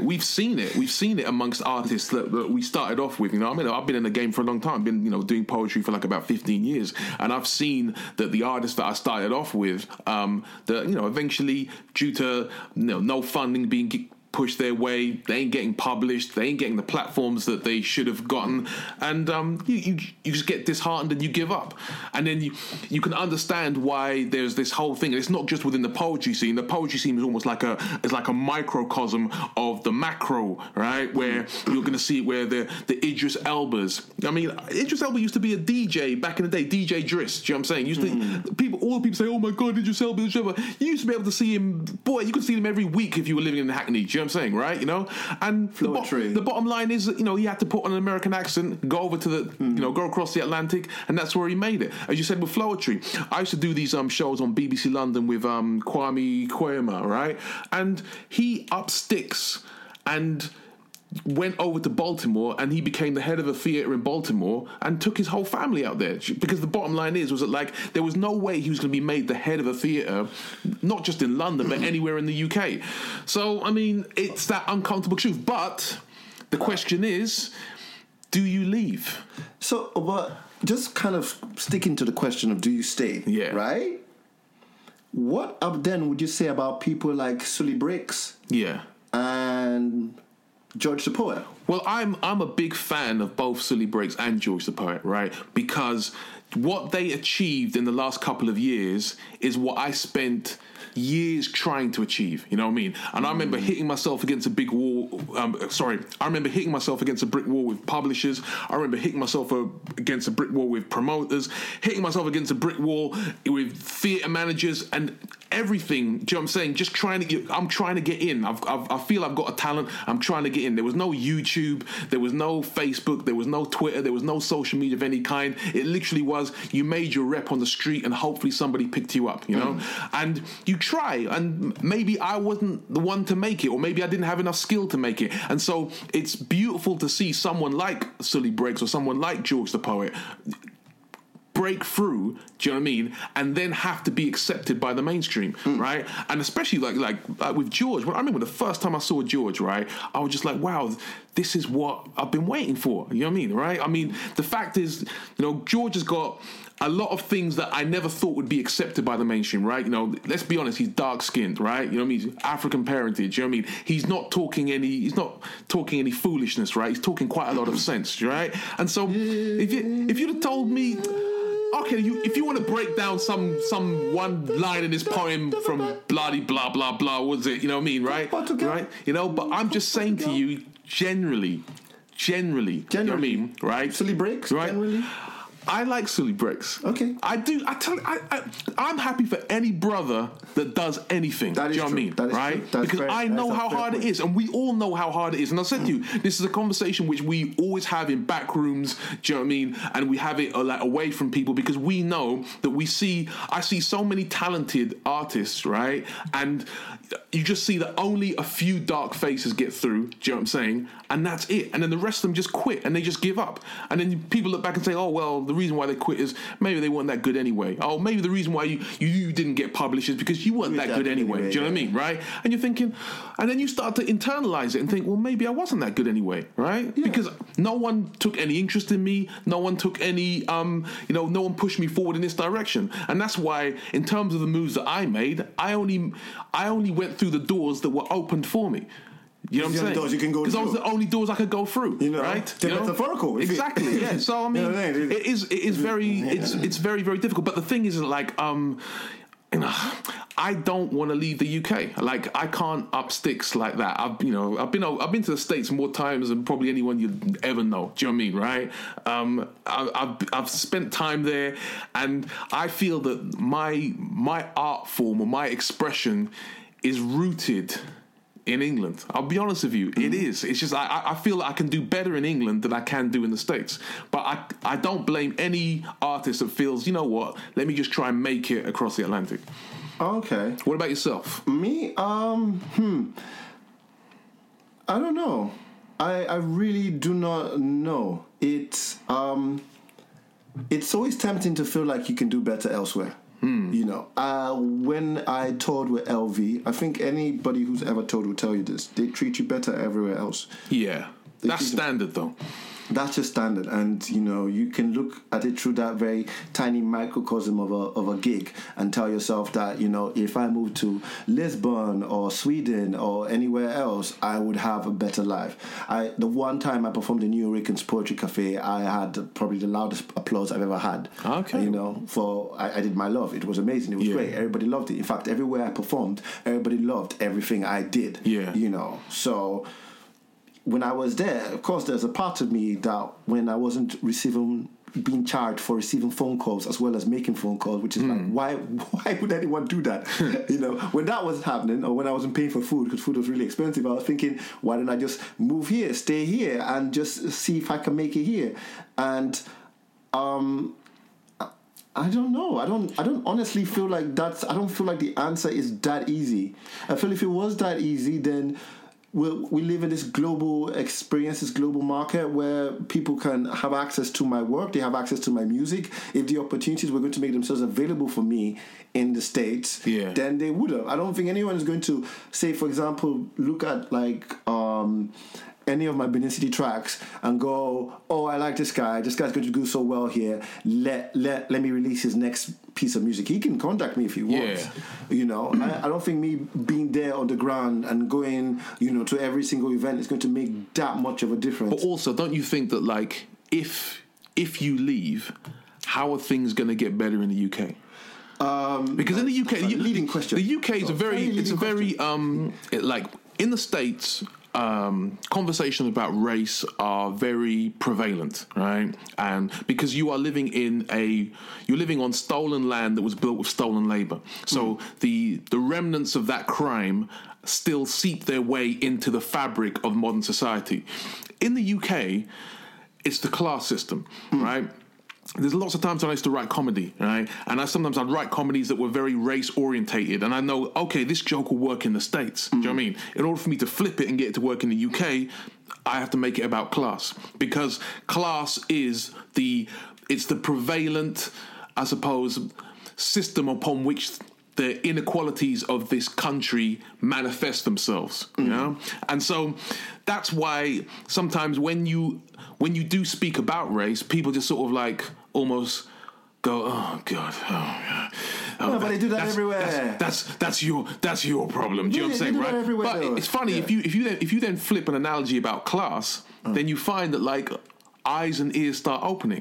B: amongst artists that we started off with. I've been in the game for a long time. I've been, doing poetry for like about 15 years, and I've seen that the artists that I started off with, eventually, due to no funding being pushed their way, they ain't getting published, they ain't getting the platforms that they should have gotten, and you just get disheartened and you give up. And then you can understand why there's this whole thing, and it's not just within the poetry scene. The poetry scene is almost like a microcosm of the macro, right? Where you're going to see where the Idris Elbas. Idris Elba used to be a DJ back in the day, DJ Driss. Do you know what I'm saying? All the people say, "Oh my God, Idris Elba, Idris Elba." You used to be able to see him. Boy, you could see him every week if you were living in Hackney. Do you know what I'm saying, right? And the bottom line is that, he had to put on an American accent, go over to go across the Atlantic, and that's where he made it. As you said with Flowetry, I used to do these shows on BBC London with Kwame Kwame, right? And he up sticks and went over to Baltimore, and he became the head of a theatre in Baltimore and took his whole family out there, because the bottom line was that there was no way he was going to be made the head of a theatre, not just in London but anywhere in the UK. So it's that uncomfortable truth. But the question is, do you leave?
C: So, but just kind of sticking to the question of do you stay?
B: Yeah.
C: Right. What then would you say about people like Sully Briggs?
B: Yeah.
C: And George the Poet?
B: Well, I'm a big fan of both Sully Briggs and George the Poet, right? Because what they achieved in the last couple of years is what I spent years trying to achieve, you know what I mean? And I remember hitting myself against a big wall. I remember hitting myself against a brick wall with publishers. I remember hitting myself against a brick wall with promoters, hitting myself against a brick wall with theatre managers and everything. Do you know what I'm saying? Just I'm trying to get in. I feel I've got a talent. I'm trying to get in. There was no YouTube. There was no Facebook. There was no Twitter. There was no social media of any kind. It literally was, you made your rep on the street and hopefully somebody picked you up, And you try, and maybe I wasn't the one to make it, or maybe I didn't have enough skill to make it. And so it's beautiful to see someone like Sully Briggs or someone like George the Poet break through, do you know what I mean? And then have to be accepted by the mainstream, right? And especially like with George, I remember the first time I saw George, right? I was just like, wow, this is what I've been waiting for. You know what I mean, right? The fact is, George has got a lot of things that I never thought would be accepted by the mainstream, right? Let's be honest, he's dark-skinned, right? You know what I mean? African parentage, you know what I mean? He's not talking any foolishness, right? He's talking quite a lot of sense, right? And so if you'd have told me, okay, if you want to break down some one line in this poem from bloody blah blah blah, what is it? You know what I mean, right? Right? But I'm just saying to you, generally, you know what I mean, right?
C: Sully Briggs,
B: right?
C: generally.
B: I like silly breaks.
C: Okay.
B: I do. I'm happy for any brother that does anything.
C: That is
B: do you know
C: true.
B: what I mean?
C: That is
B: right?
C: true. That's
B: Because
C: fair.
B: I know
C: That's a
B: how
C: fair
B: hard
C: point.
B: it is, and we all know how hard it is. And I said to you, this is a conversation which we always have in back rooms. Do you know what I mean? And we have it like away from people because we know that I see so many talented artists, right? And you just see that only a few dark faces get through. Do you know what I'm saying? And that's it. And then the rest of them just quit and they just give up. And then people look back and say, oh, well, the reason why they quit is maybe they weren't that good anyway. Oh, maybe the reason why you didn't get published is because you weren't that good anyway. Do you know what I mean? Right? And you're thinking, and then you start to internalize it and think, well, maybe I wasn't that good anyway. Right? Yeah. Because no one took any interest in me. No one took any, no one pushed me forward in this direction. And that's why, in terms of the moves that I made, I only went through the doors that were opened for me. You know what I'm saying?
C: Doors you can go through.
B: Because those are the only doors I could go through. Right?
C: They're metaphorical.
B: Exactly. Yeah. So I mean, it is very it's very, very difficult. But the thing is, like, I don't want to leave the UK. Like, I can't up sticks like that. I've been to the States more times than probably anyone you'd ever know. Do you know what I mean? Right? I've spent time there, and I feel that my art form or my expression is rooted in England. I'll be honest with you, it is. It's just I feel that I can do better in England than I can do in the States. But I don't blame any artist that feels, you know what, let me just try and make it across the Atlantic.
C: Okay.
B: What about yourself?
C: Me? I don't know. I really do not know. It's always tempting to feel like you can do better elsewhere. You know, when I toured with LV, I think anybody who's ever toured will tell you this. They treat you better everywhere else.
B: Yeah, that's standard though.
C: That's just standard, and you know you can look at it through that very tiny microcosm of a gig and tell yourself that, you know, if I moved to Lisbon or Sweden or anywhere else, I would have a better life. The one time I performed in New York's Poetry Cafe, I had probably the loudest applause I've ever had. Okay, you know, I did My Love. It was amazing. It was great. Everybody loved it. In fact, everywhere I performed, everybody loved everything I did. Yeah, you know, so. When I was there, of course, there's a part of me that when I wasn't being charged for receiving phone calls as well as making phone calls, which is like, why would anyone do that? You know, when that was happening, or when I wasn't paying for food because food was really expensive, I was thinking, why don't I just move here, stay here, and just see if I can make it here? And I don't know. I don't honestly feel like I don't feel like the answer is that easy. I feel if it was that easy, then we live in this global experience, this global market where people can have access to my work, they have access to my music. If the opportunities were going to make themselves available for me in the States, then they would have. I don't think anyone is going to say, for example, look at like any of my Benin City tracks and go, oh, I like this guy. This guy's going to do so well here. Let me release his next piece of music. He can contact me if he wants. You know, I don't think me being there on the ground and going, you know, to every single event is going to make that much of a difference.
B: But also, don't you think that, like, if you leave, how are things going to get better in the UK? Because in the UK,
C: leading question.
B: The UK is like in the States. Conversations about race are very prevalent, right? And because you are living on stolen land that was built with stolen labor, so the remnants of that crime still seep their way into the fabric of modern society. In the UK, it's the class system, right? There's lots of times when I used to write comedy, right? And I'd write comedies that were very race-orientated. And I know, okay, this joke will work in the States. Do you know what I mean? In order for me to flip it and get it to work in the UK, I have to make it about class. Because class is the prevalent, I suppose, system upon which the inequalities of this country manifest themselves, you know? And so that's why sometimes when you do speak about race, people just sort of like almost go, oh God, oh,
C: no, but they do that everywhere.
B: That's your problem. Do you know what I'm saying, right? But it's funny if you then flip an analogy about class, then you find that like eyes and ears start opening.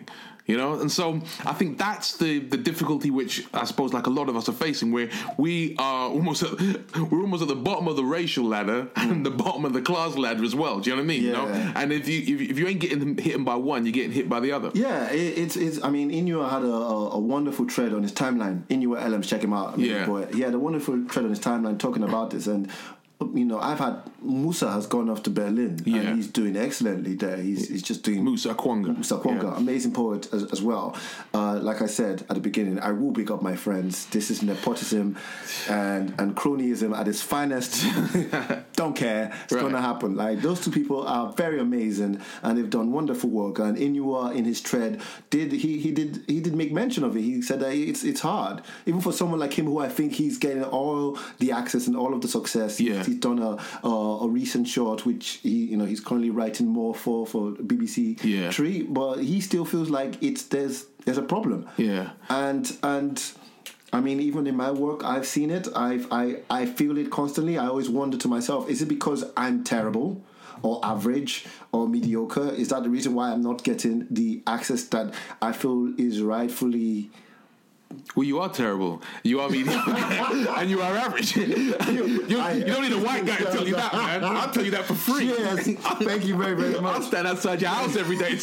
B: You know, and so I think that's the difficulty which I suppose like a lot of us are facing, where we're almost at the bottom of the racial ladder and the bottom of the class ladder as well. Do you know what I mean?
C: Yeah.
B: You know, and if you ain't getting hit by one, you're getting hit by the other.
C: Yeah, it's. I mean, Inua had a wonderful thread on his timeline. Inua Elams, check him out.
B: Yeah.
C: Boy. He had a wonderful thread on his timeline talking about this, and you know, Musa has gone off to Berlin, and he's doing excellently there. He's just doing
B: Musa Kwanga,
C: amazing poet as well. Like I said at the beginning, I will pick up my friends. This is nepotism and cronyism at its finest. Don't care, it's gonna happen. Like, those two people are very amazing, and they've done wonderful work. And Inua, in his thread, did make mention of it. He said that it's hard, even for someone like him, who I think he's getting all the access and all of the success. He's done a recent short which he's currently writing more for BBC Three, but he still feels like there's a problem. Yeah, and I mean, even in my work, I've seen it. I feel it constantly. I always wonder to myself, is it because I'm terrible or average or mediocre? Is that the reason why I'm not getting the access that I feel is rightfully?
B: Well, you are terrible. You are mediocre, and you are average. You don't need a white guy to tell you that, man. I'll tell you that for free.
C: Yes, thank you very, very much.
B: I'll stand outside your house every day.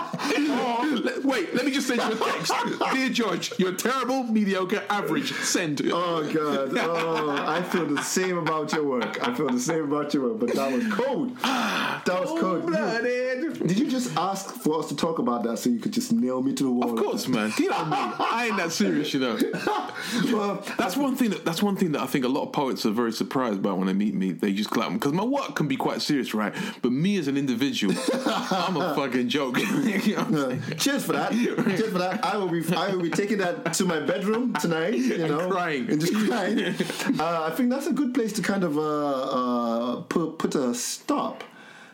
B: Wait, let me just send you a text. Dear George, you're terrible, mediocre, average. Send.
C: Oh, God. Oh, I feel the same about your work. But that was cold. That was cold.
B: Blooded.
C: Did you just ask for us to talk about that so you could just nail me to the wall?
B: Of course, man. You know what I mean? I ain't that serious. You know, well, that's one thing that I think a lot of poets are very surprised about when they meet me. They just clap because my work can be quite serious, right? But me as an individual, I'm a fucking joke. You know
C: Cheers for that. Cheers for that. I will be taking that to my bedroom tonight. You know,
B: and
C: just crying. I think that's a good place to kind of put a stop.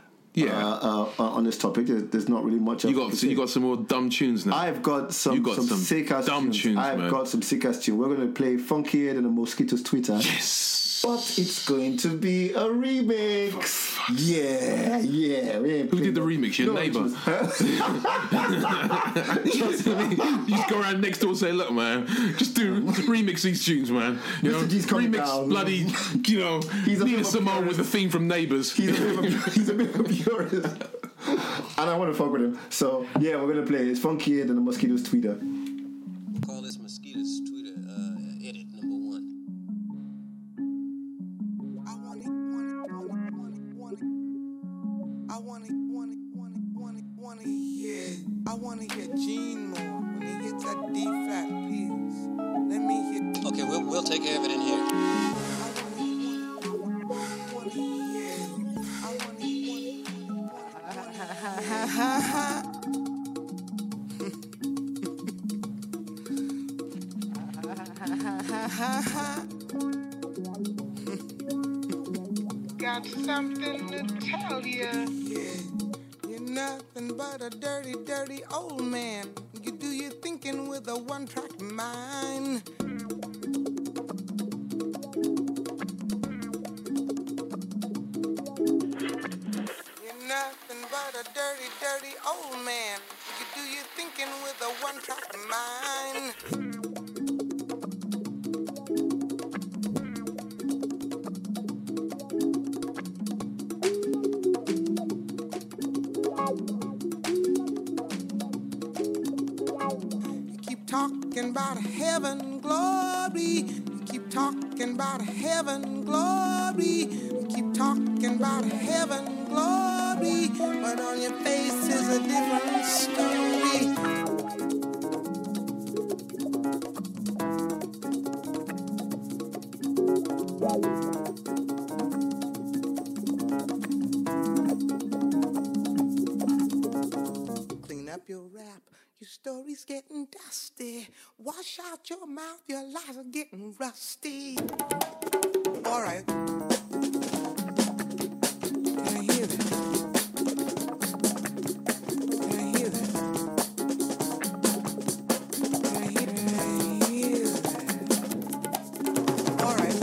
C: On this topic, there's not really much.
B: You got some more dumb tunes now.
C: I've got some sick ass
B: dumb tunes.
C: I've got some sick ass tunes. We're gonna play Funkier Than a Mosquito's Twitter.
B: Yes,
C: but it's going to be a remix. Yeah.
B: Who did the remix? Your neighbour. You just go around next door and say, "Look, man, just remix these tunes, man. You know, remix
C: down.
B: bloody, Nina Simone with the theme from Neighbours."
C: He's a bit of a purist, and I want to fuck with him. So yeah, we're gonna play. It's Funkier Than a Mosquito's Tweeter.
F: Call this Mosquito's Tweeter edit number 1. I want it. I want to hear Gene more when he hits that D flat, please. Let me hear. Okay, we'll take care of it in here. Got something to tell you. You're nothing but a dirty, dirty old man. You do your thinking with a one-track mind. You're nothing but a dirty, dirty old man. You do your thinking with a one-track mind. Talking about heaven glory. You keep talking about heaven glory. You keep talking about heaven glory. But on your face is a different story. Clean up your rap. Your story's getting dusty. Wash out your mouth, your lies are getting rusty. All right. Can I hear that? Can I hear that? Can I hear that? All right.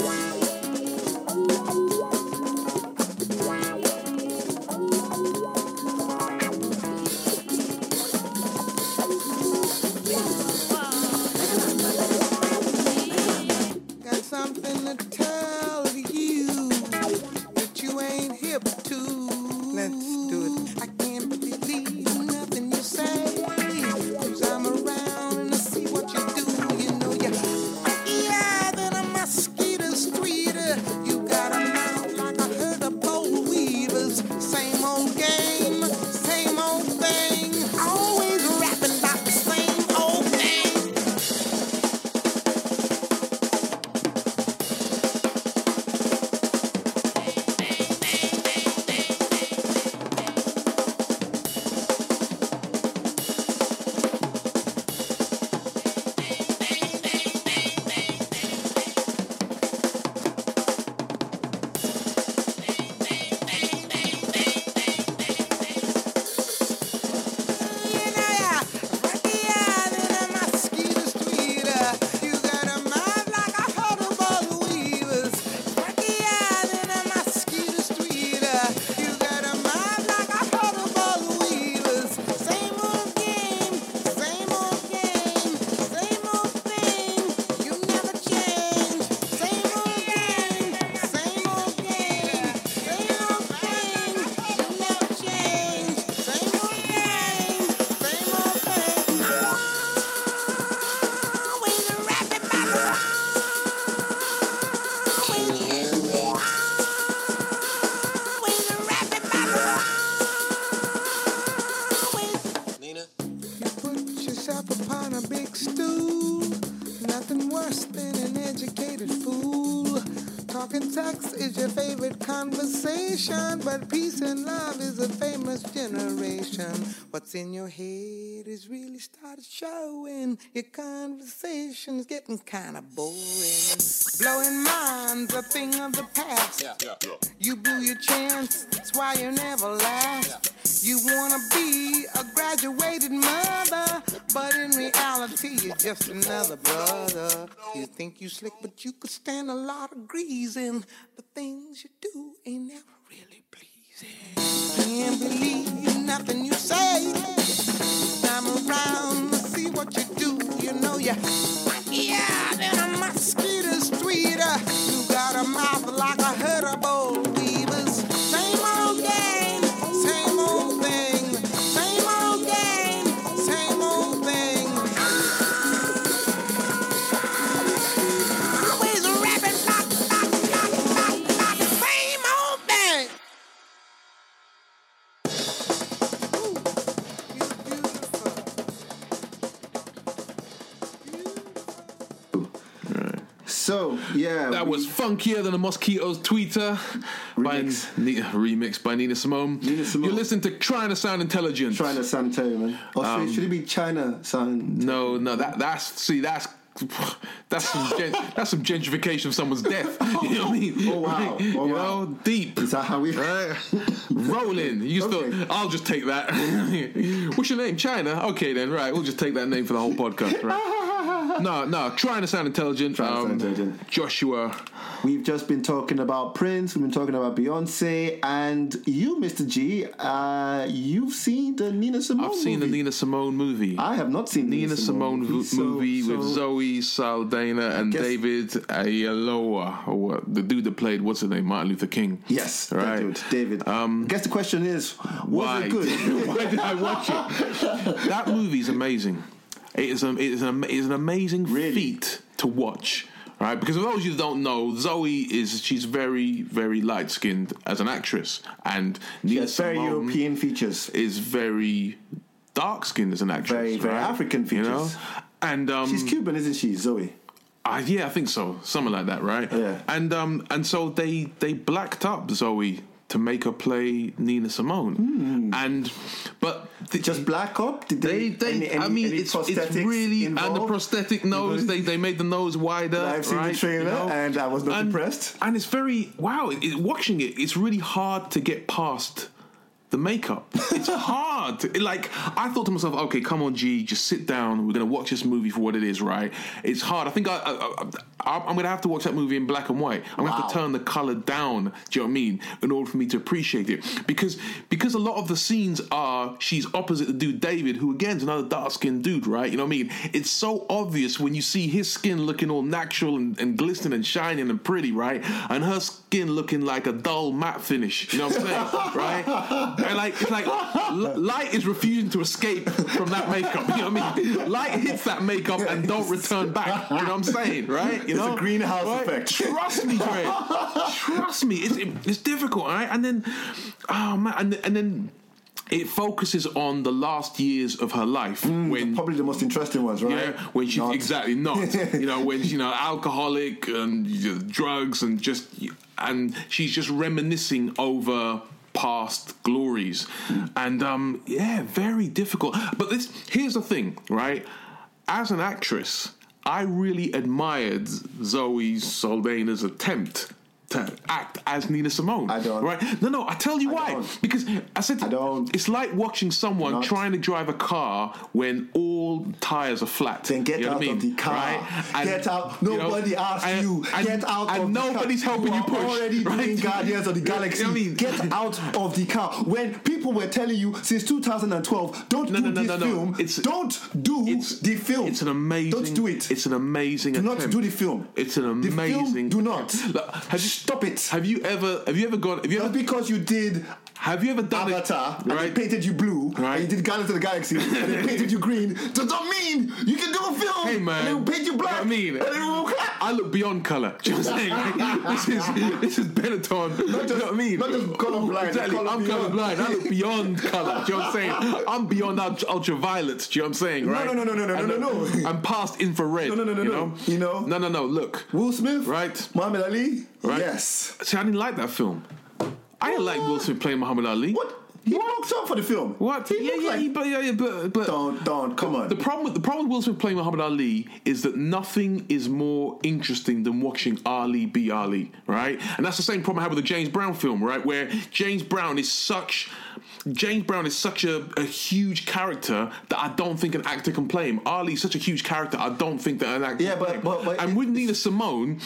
F: up upon a big stool. Nothing worse than an educated fool. Talking sex is your favorite conversation, but peace and love is a famous generation. What's in your head is really started showing. Your conversation's getting kind of boring. Blowing minds a thing of the past. You blew your chance, that's why you never last. You wanna be a graduated mother, but in reality you're just another brother. You think you slick, but you could stand a lot of greasing. The things you do ain't never really pleasing. Can't believe nothing you say. I'm around to see what you do. You know you, yeah, then a mosquito's tweeter. You got a mouth like a herd of boll weavers. Same old game, same old thing. Same old game, same old thing. Always rapping, same old thing. Ooh, you're beautiful.
C: So, yeah.
B: That was funkier than a mosquito's tweeter. Remixed by Nina Simone. You're listening to Trying to Sound Intelligent.
C: Trying to sound intelligent, man. Or should it be China sound?
B: No, that's some gentrification of someone's death. You know what I mean?
C: Oh, wow.
B: You know, deep.
C: Is that how we...
B: Rolling. I'll just take that. What's your name? China? Okay then, right. We'll just take that name for the whole podcast, right? No, Trying to Sound Intelligent. Joshua.
C: We've just been talking about Prince, we've been talking about Beyonce, and you, Mr. G, you've seen the Nina Simone movie.
B: I've seen the Nina Simone movie.
C: I have not seen the
B: Nina Simone movie with Zoe Saldana and David Oyelowo, or what, the dude that played, what's his name, Martin Luther King.
C: Yes,
B: right.
C: that dude, David. I guess the question is, was it good?
B: Why did I watch it? That movie's amazing. It is an amazing feat to watch. Right, because for those of you that don't know, she's very, very light skinned as an actress, and Nina Simone
C: very European features.
B: Is very dark skinned as an actress.
C: Very, very African features. You know?
B: And
C: she's Cuban, isn't she, Zoe?
B: Yeah, I think so, something like that, right?
C: Yeah.
B: And so they blacked up Zoe to make her play Nina Simone, but
C: just black up. Did they?
B: It's really involved? And the prosthetic nose. They made the nose wider.
C: I've seen the trailer, and I was not impressed.
B: And it's very watching it. It's really hard to get past the makeup. It's hard. I thought to myself, okay, come on, G, just sit down. We're going to watch this movie for what it is, right? It's hard. I think I'm going to have to watch that movie in black and white. I'm going to have to turn the color down, do you know what I mean, in order for me to appreciate it. Because a lot of the scenes she's opposite the dude David, who again is another dark-skinned dude, right? You know what I mean? It's so obvious when you see his skin looking all natural and glistening and shining and pretty, right? And her skin looking like a dull matte finish, you know what I'm saying, right? And it's like light is refusing to escape from that makeup. You know what I mean? Light hits that makeup and don't return back. You know what I'm saying, right? You
C: it's a greenhouse effect.
B: Trust me, Dre. Trust me. It's difficult, right? And then, oh man, and then it focuses on the last years of her life. When
C: probably the most interesting ones, right?
B: Yeah, when she's when she's alcoholic and drugs and she's just reminiscing over past glories, and very difficult. But here's the thing, right? As an actress, I really admired Zoe Saldana's attempt to act as Nina Simone.
C: I don't.
B: Right? No, I tell you why.
C: Don't.
B: Because I said
C: I don't.
B: It's like watching someone trying to drive a car when all tires are flat.
C: Then get out of the car.
B: Right? And,
C: get out. Nobody asked you. Get out of the car.
B: And nobody's helping you push.
C: Already doing Guardians of the Galaxy.
B: You know what I mean?
C: Get out of the car. When people were telling you since 2012, don't do this film. Don't do the film.
B: It's an amazing.
C: Don't do it.
B: It's an amazing.
C: Do
B: attempt.
C: not do the film.
B: It's an amazing.
C: Do not. Stop it.
B: Have you ever gone?
C: Just because you did.
B: Have you ever done
C: Avatar
B: it?
C: and they painted you blue, and you did Guardians of the Galaxy and they painted you green, does not mean you can do a film.
B: saying, man.
C: And they paint you black.
B: I mean, I look beyond colour. Do you know what I'm saying? This is Benetton. You know what I mean?
C: Not just colourblind.
B: Exactly. I'm colourblind. I look beyond colour. Do you know what I'm saying? I'm beyond ultraviolet. Do you know what I'm saying? Right?
C: No.
B: I'm past infrared.
C: No. You know?
B: No. Look.
C: Will Smith.
B: Right.
C: Muhammad Ali.
B: Right.
C: Yes.
B: See, I didn't like that film. I didn't like Will Smith playing Muhammad Ali.
C: What? He looks up for the film.
B: What?
C: He looks like...
B: But
C: Don't, come on.
B: The problem with Will Smith playing Muhammad Ali is that nothing is more interesting than watching Ali be Ali, right? And that's the same problem I had with the James Brown film, right? Where James Brown is such a huge character that I don't think an actor can play him. Ali's such a huge character, I don't think that an actor can play him.
C: But
B: and with Nina Simone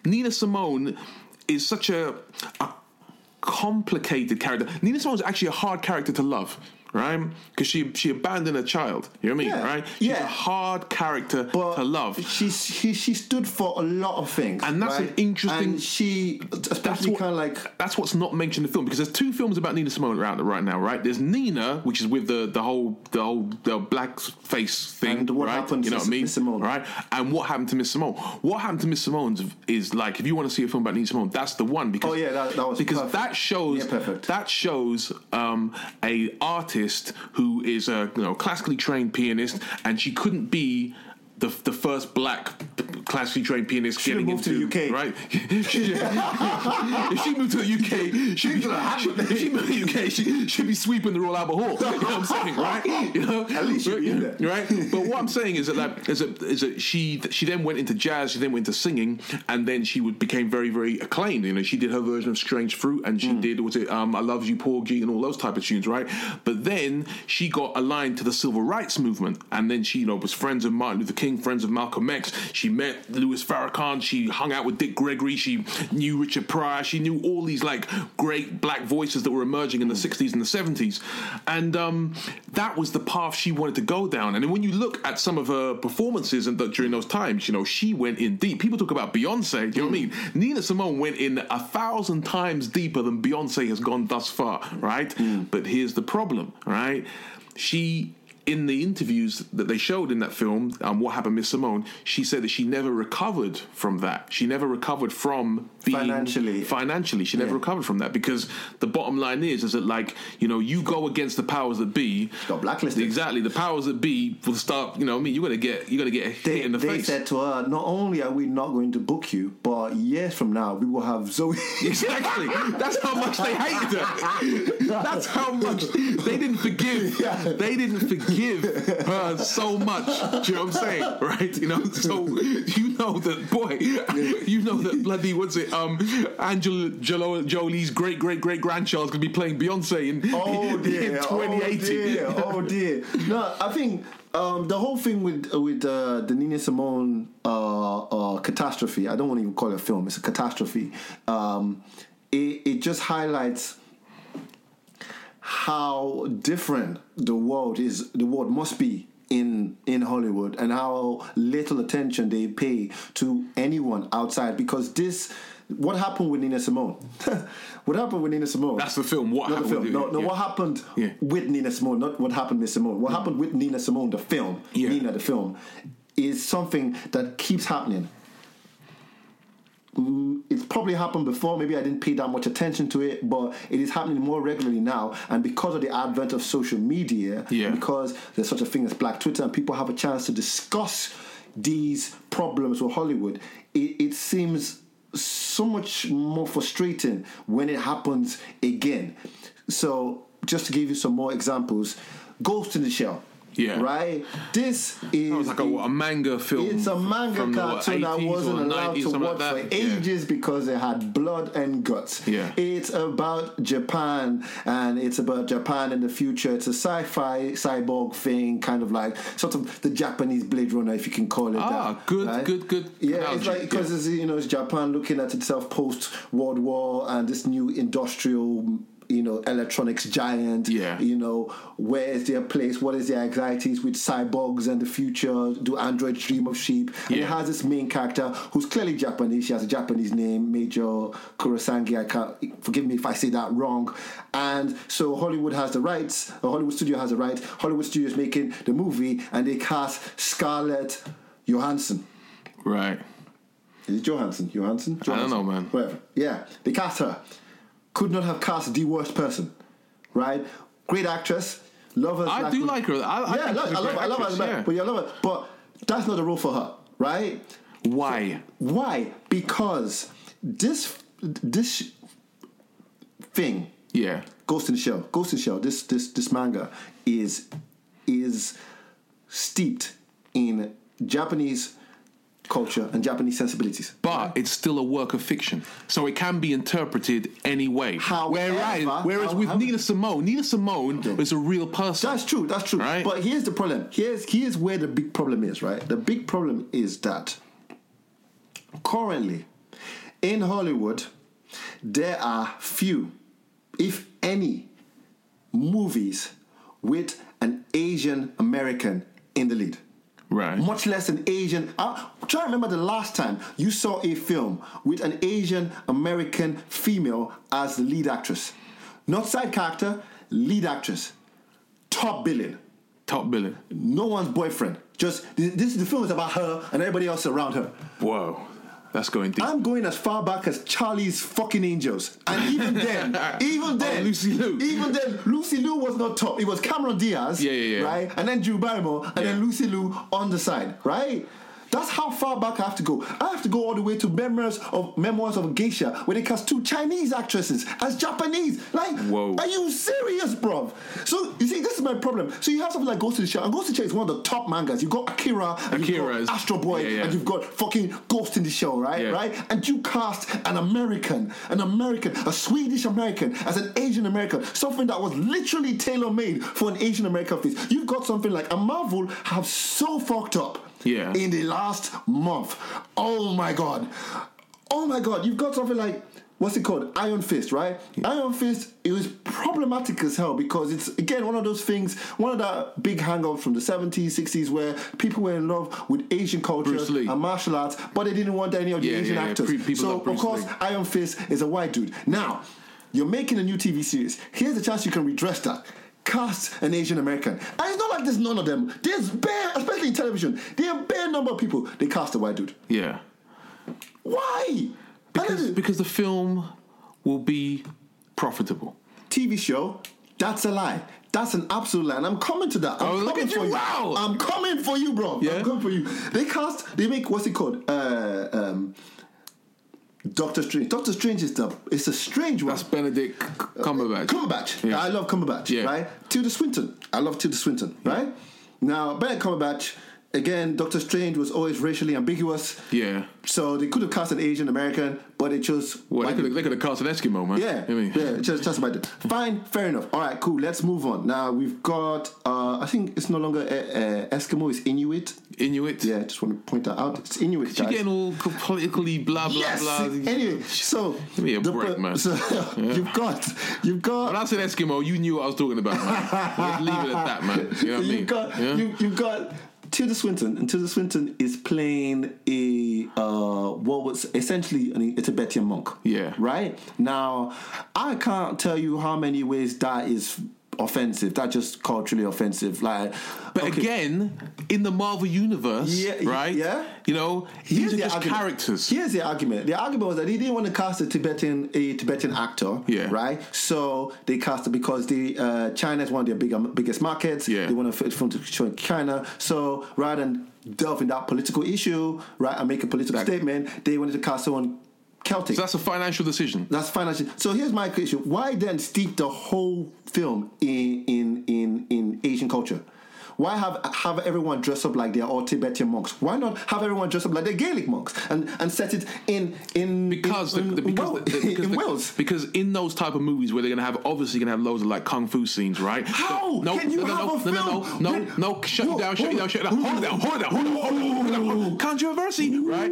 B: is such a complicated character. Nina Simone is actually a hard character to love, right? Because she abandoned a child. You know what I mean, right? She's a hard character to love.
C: She stood for a lot of things,
B: and that's an interesting.
C: And she, especially kind of like
B: that's what's not mentioned in the film, because there's two films about Nina Simone out there right now, right? There's Nina, which is with the whole black face thing,
C: and what happened to Miss Simone,
B: right? And what happened to Miss Simone? What happened to Miss Simone is like, if you want to see a film about Nina Simone, that's the one. Because
C: that was
B: because
C: perfect.
B: that shows a artist who is a classically trained pianist, and she couldn't be the first black classically trained pianist
C: she
B: getting into
C: the UK,
B: right? If she moved to the UK, she'd be sweeping the Royal Albert Hall. You know what I'm saying, right? You know,
C: at least she'd be in there,
B: right? But what I'm saying is that she then went into jazz, she then went into singing, and then she became very, very acclaimed. You know, she did her version of Strange Fruit, and she did I Love You, Porgy, and all those type of tunes, right? But then she got aligned to the civil rights movement, and then she was friends of Martin Luther King, friends of Malcolm X. She met Louis Farrakhan. She hung out with Dick Gregory. She knew Richard Pryor. She knew all these like great black voices that were emerging in the 60s and the 70s. And that was the path she wanted to go down. And then when you look at some of her performances during those times, she went in deep. People talk about Beyonce. You know what I mean? Nina Simone went in 1,000 times deeper than Beyonce has gone thus far, right? But here's the problem, right? In the interviews that they showed in that film, What Happened to Miss Simone, she said that she never recovered from that. She never recovered from being... Financially. She never recovered from that, because the bottom line is that, like, you go against the powers that be.
C: She got blacklisted.
B: Exactly. The powers that be will start, you're going to get a hit in the face.
C: They said to her, not only are we not going to book you, but years from now, we will have Zoe.
B: Exactly. That's how much they hated her. That's how much they didn't forgive. Yeah. They didn't forgive her so much. Do you know what I'm saying? Right? So that bloody, what's it? Angela Jolie's great grandchild's gonna be playing Beyonce in 2080.
C: Oh dear. No, I think the whole thing with the Nina Simone catastrophe, I don't want to even call it a film, it's a catastrophe. It just highlights how different the world must be in Hollywood, and how little attention they pay to anyone outside, because what happened with Nina Simone? What happened with Nina Simone?
B: That's the film. What happened?
C: What happened with Nina Simone? Not what happened with Simone. What happened with Nina Simone? The film, Nina the film, is something that keeps happening. It's probably happened before. Maybe I didn't pay that much attention to it, but it is happening more regularly now. And because of the advent of social media, because there's such a thing as Black Twitter, and people have a chance to discuss these problems with Hollywood, it seems so much more frustrating when it happens again. So, just to give you some more examples, Ghost in the Shell.
B: Yeah.
C: Right? This is...
B: It was like a manga film.
C: It's a manga cartoon that wasn't allowed to watch for ages because it had blood and guts.
B: Yeah.
C: It's about Japan, and it's about Japan in the future. It's a sci-fi cyborg thing, kind of like sort of the Japanese Blade Runner, if you can call it that.
B: Good.
C: Yeah,
B: analogy.
C: it's like, because it's Japan looking at itself post-World War, and this new industrial... electronics giant.
B: Yeah.
C: Where is their place? What is their anxieties with cyborgs and the future? Do androids dream of sheep? And it has this main character who's clearly Japanese. She has a Japanese name, Major Kurosangi. Forgive me if I say that wrong. And so Hollywood has the rights. A Hollywood studio has the rights. Hollywood studio is making the movie, and they cast Scarlett Johansson.
B: Right.
C: Is it Johansson? Johansson?
B: I don't know, man.
C: Whatever. Yeah, they cast her. Could not have cast the worst person, right? Great actress. Love her.
B: I do like her. I
C: love her.
B: Yeah.
C: But you love her. But that's not the role for her, right?
B: Why?
C: Why? Because this thing,
B: Yeah.
C: Ghost in the Shell. This manga is steeped in Japanese culture and Japanese sensibilities.
B: But it's still a work of fiction, so it can be interpreted any way. Whereas with Nina Simone is a real person.
C: That's true.
B: Right?
C: But here's the problem. Here's where the big problem is, right? The big problem is that currently in Hollywood, there are few, if any, movies with an Asian American in the lead.
B: Right.
C: Much less an Asian. Try to remember the last time you saw a film with an Asian American female as the lead actress. Not side character, lead actress. Top billing. No one's boyfriend. Just the film is about her and everybody else around her.
B: Whoa. That's going deep.
C: I'm going as far back as Charlie's fucking Angels. And even then,
B: Lucy Liu.
C: Even then, Lucy Liu was not top. It was Cameron Diaz, right? And then Drew Barrymore, and then Lucy Liu on the side, right? That's how far back I have to go. I have to go all the way to Memoirs of a Geisha, where they cast 2 Chinese actresses as Japanese. Like,
B: whoa.
C: Are you serious, bruv? So, you see, this is my problem. So you have something like Ghost in the Shell, and Ghost in the Shell is one of the top mangas. You've got Akira, and you've got Astro Boy, and you've got fucking Ghost in the Shell, right?
B: Yeah.
C: Right? And you cast an American, a Swedish American, as an Asian American, something that was literally tailor-made for an Asian American face. You've got something like, and Marvel have so fucked up in the last month. Oh my god, you've got something like, what's it called, Iron Fist, right? Iron Fist, it was problematic as hell because it's, again, one of those things, one of the big hang-ups from the 70s, 60s where people were in love with Asian culture and martial arts, but they didn't want any of the Asian actors. So, of course, Iron Fist is a white dude. Now, you're making a new TV series. Here's a chance you can redress that. Cast an Asian American. And it's not like there's none of them. There's bare, especially in television, there are bare number of people, they cast a white dude.
B: Yeah.
C: Why?
B: Because the film will be profitable.
C: TV show, that's a lie. That's an absolute lie. And I'm coming to that.
B: Look at you. Wow.
C: I'm coming for you, bro.
B: Yeah?
C: I'm coming for you. They make, what's it called? Doctor Strange. Doctor Strange it's a strange one.
B: That's Benedict Cumberbatch.
C: Yeah. I love Cumberbatch, right? Tilda Swinton. I love Tilda Swinton, right? Now, Benedict Cumberbatch, again, Doctor Strange was always racially ambiguous.
B: Yeah.
C: So they could have cast an Asian American, but they chose...
B: Well, they could have cast an Eskimo, man.
C: Yeah, just about it. Fine, fair enough. All right, cool, let's move on. Now, we've got... I think it's no longer Eskimo, it's Inuit.
B: Inuit?
C: Yeah, just want to point that out. It's Inuit, guys.
B: You're getting all politically blah, blah, blah.
C: Anyway, so...
B: Give me a break, man.
C: So, you've got...
B: When I said Eskimo, you knew what I was talking about, man. Let's leave it at that, man. You know what I mean?
C: You've got Tilda Swinton, and Tilda Swinton is playing what was essentially a Tibetan monk.
B: Yeah.
C: Right? Now, I can't tell you how many ways that is offensive. That's just culturally offensive. Like,
B: but again, in the Marvel universe, right?
C: Yeah.
B: You know, these are just characters.
C: Here's the argument. The argument was that he didn't want to cast a Tibetan actor.
B: Yeah.
C: Right. So they cast it because China is one of their biggest markets.
B: Yeah.
C: They want to film to show China. So rather than delve in that political issue, right, and make a political statement, they wanted to cast someone Celtic.
B: So that's a financial decision.
C: That's financial. So here's my question: why then steep the whole film in Asian culture? Why have everyone dress up like they're all Tibetan monks? Why not have everyone dress up like they're Gaelic monks and set it in Wales?
B: Because in those type of movies where they're obviously gonna have loads of like kung fu scenes, right?
C: How can you have a film?
B: No, shut you down. Hold it down. Controversy, right?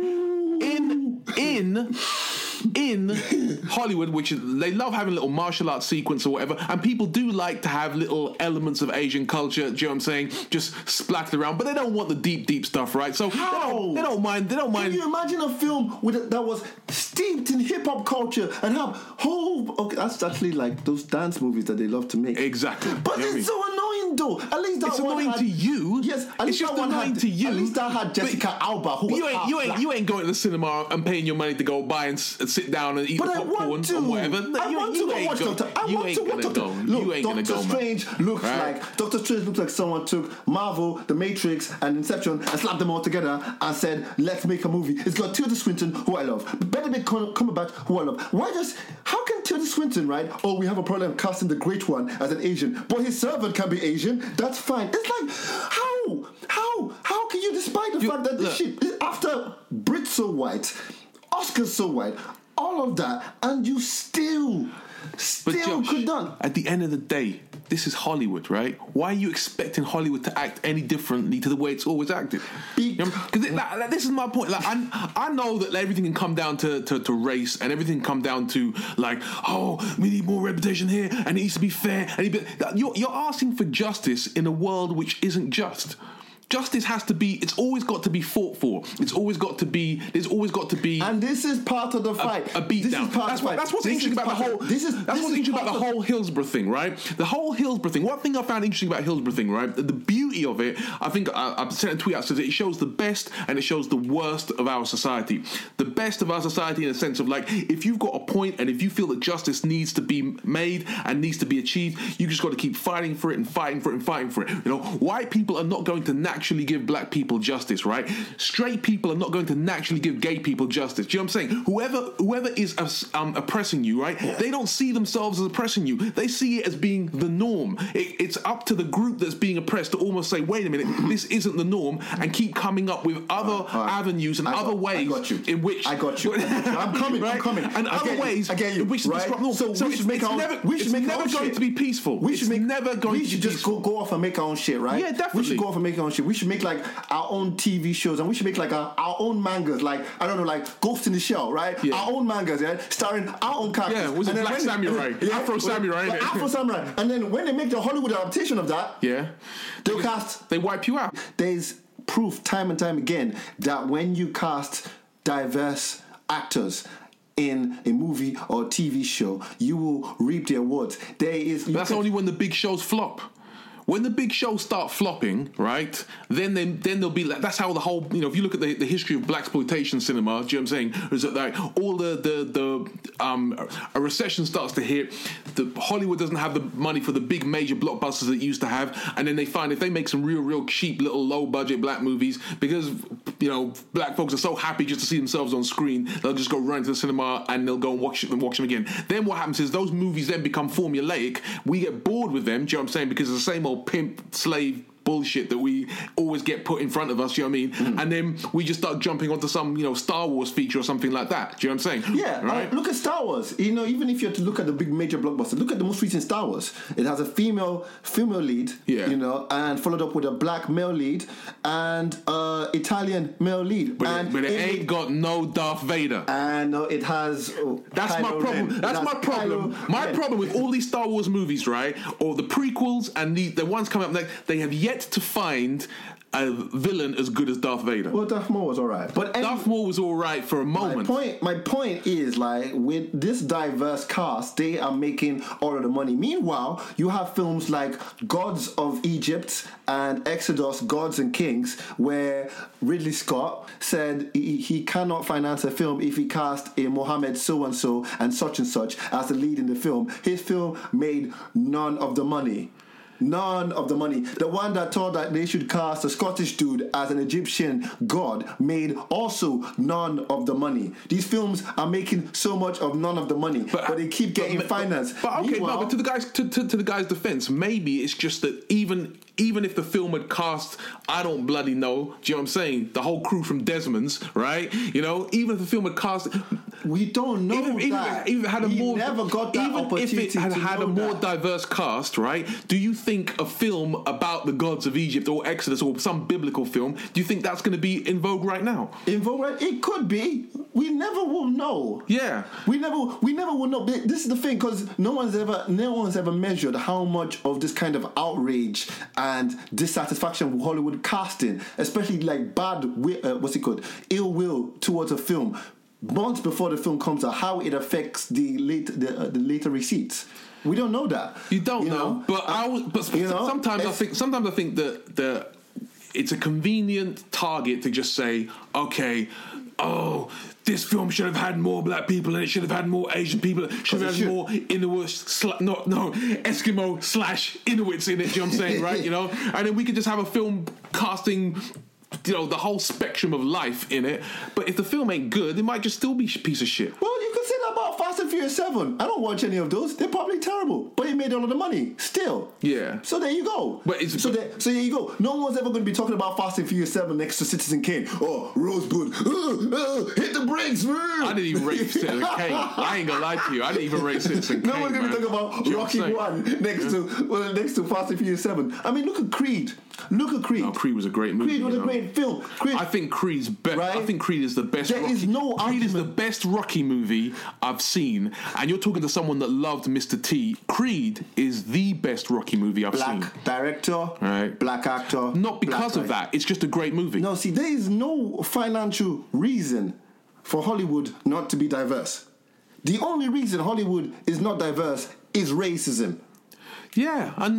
B: In Hollywood, which they love having little martial arts sequence or whatever, and people do like to have little elements of Asian culture, do you know what I'm saying? Just splattered around, but they don't want the deep stuff, right? So they don't mind. Can
C: you imagine a film that was steeped in hip hop culture and have that's actually like those dance movies that they love to make.
B: Exactly.
C: But it's so annoying though. At least that
B: It's
C: one
B: annoying
C: had,
B: to you.
C: Yes, at least
B: It's just
C: that one
B: annoying
C: had,
B: to you.
C: At least that had Jessica Alba, who was half black.
B: You ain't going to the cinema and paying your money to go buy and sit down and eat
C: But I
B: popcorn
C: want to.
B: or whatever. No,
C: I want to go watch Doctor. I want to watch Doctor. Look, Doctor Strange looks like Doctor Strange looks like someone took Marvel, The Matrix, and Inception and slapped them all together and said, "Let's make a movie." It's got Tilda Swinton, who I love, Benedict Cumberbatch, who I love. How can Tilda Swinton, right? Oh, we have a problem casting the Great One as an Asian, but his servant can be Asian. That's fine. It's like how can you, despite the fact that this shit after Brit's so white, Oscar's so white, all of that, and you still
B: Josh,
C: could done.
B: At the end of the day, this is Hollywood, right? Why are you expecting Hollywood to act any differently to the way it's always acted? Because this is my point. Like, I know that everything can come down to race, and everything can come down to like, oh, we need more representation here, and it needs to be fair. And you're asking for justice in a world which isn't just. Justice has to be. It's always got to be fought for. There's always got to be.
C: And this is part of the fight.
B: A beatdown. That's what's interesting about the whole. That's what's interesting about the whole Hillsborough thing, right? The whole Hillsborough thing. One thing I found interesting about Hillsborough thing, right? The beauty of it. I think I sent a tweet out says it shows the best and it shows the worst of our society. The best of our society in a sense of like, if you've got a point and if you feel that justice needs to be made and needs to be achieved, you just got to keep fighting for it and fighting for it and fighting for it. You know, white people are not going to naturally give black people justice, right? Straight people are not going to naturally give gay people justice. Do you know what I'm saying? Whoever is oppressing you, right? They don't see themselves as oppressing you. They see it as being the norm. It's up to the group that's being oppressed to almost say, wait a minute, this isn't the norm, and keep coming up with other avenues and other ways in which...
C: I got you. I'm coming.
B: Right?
C: I'm coming.
B: And other ways in which to disrupt norm.
C: So we should make our own. We should make our own
B: shit. It's never going to be peaceful. We should
C: just go off and make our own shit, right?
B: Yeah, definitely.
C: We should go off and make our own shit. We should make like our own TV shows, and we should make like our own mangas, like I don't know, like Ghost in the Shell, right? Yeah. Our own mangas, yeah, starring our own characters.
B: Yeah, was it Black Samurai? Afro Samurai, innit?
C: Afro Samurai. And then when they make the Hollywood adaptation of that,
B: they wipe you out.
C: There's proof time and time again that when you cast diverse actors in a movie or TV show, you will reap the awards. That's
B: only when the big shows flop. When the big shows start flopping, right, then they'll be like, that's how the whole, you know, if you look at the history of blaxploitation cinema, do you know what I'm saying? Is that like all a recession starts to hit, Hollywood doesn't have the money for the big major blockbusters it used to have, and then they find if they make some real cheap little low budget black movies, because, you know, black folks are so happy just to see themselves on screen, they'll just go run to the cinema and they'll go and watch them again. Then what happens is those movies then become formulaic, we get bored with them, do you know what I'm saying? Because it's the same old pimp, slave bullshit that we always get put in front of us, you know what I mean? Mm. And then we just start jumping onto some, you know, Star Wars feature or something like that. Do you know what I'm saying?
C: Yeah, right? Look at Star Wars. You know, even if you're to look at the big major blockbuster, look at the most recent Star Wars. It has a female lead, you know, and followed up with a black male lead and Italian male lead.
B: But it ain't got no Darth Vader.
C: And it has...
B: That's Kylo my problem. Ren. That's my problem. My problem with all these Star Wars movies, right, or the prequels and the ones coming up next, they have yet to find a villain as good as Darth Vader.
C: Well, Darth Maul was alright, but
B: Darth Maul was alright for a moment.
C: My point is, like, with this diverse cast, they are making all of the money. Meanwhile, you have films like Gods of Egypt and Exodus, Gods and Kings, where Ridley Scott said he cannot finance a film if he cast a Mohammed so-and-so and such as the lead in the film. His film made none of the money. None of the money. The one that thought that they should cast a Scottish dude as an Egyptian god made also none of the money. These films are making so much of none of the money, but they keep getting financed.
B: But okay, but to the guy's defense, maybe it's just that even if the film had cast, I don't bloody know, do you know what I'm saying? The whole crew from Desmond's, right? You know, even if the film had cast...
C: We don't know that.
B: Even if it had a more...
C: never got that opportunity.
B: If it had a more diverse cast, right? Do you think a film about the gods of Egypt or Exodus or some biblical film, do you think that's going to be in vogue right now?
C: In vogue right? It could be. We never will know.
B: Yeah.
C: We never will know. This is the thing, because no one's ever measured how much of this kind of outrage and dissatisfaction with Hollywood casting, especially like ill will towards a film months before the film comes out, how it affects the later receipts. We don't know that.
B: You don't know. But sometimes I think that it's a convenient target to just say, okay, this film should have had more black people and it should have had more Asian people. It should have had more Eskimo/Inuits in it. Do you know what I'm saying, right? And then we could just have a film casting, the whole spectrum of life in it. But if the film ain't good, it might just still be a piece of shit.
C: Well, you could say that about Fast and Furious 7. I don't watch any of those. They're probably terrible, but it made all of the money still.
B: Yeah.
C: So there you go.
B: But
C: so there you go. No one's ever going to be talking about Fast and Furious 7 next to Citizen Kane. Oh, Rosebud, hit the brakes, man.
B: I didn't even rate Citizen Kane. I ain't gonna lie to you. I didn't even rate Citizen Kane.
C: No one's going to be talking about Rocky 1 next to Fast and Furious 7. I mean, look at Creed. No,
B: Creed was a great movie.
C: Creed was a great film.
B: I think Creed's best. Right? I think Creed is the best.
C: There is no
B: Creed
C: argument.
B: is the best Rocky movie I've seen. And you're talking to someone that loved Mr. T. Creed is the best Rocky movie I've seen.
C: Black director,
B: right?
C: Black actor.
B: Not because of that. It's just a great movie.
C: No, see, there is no financial reason for Hollywood not to be diverse. The only reason Hollywood is not diverse is racism.
B: Yeah, and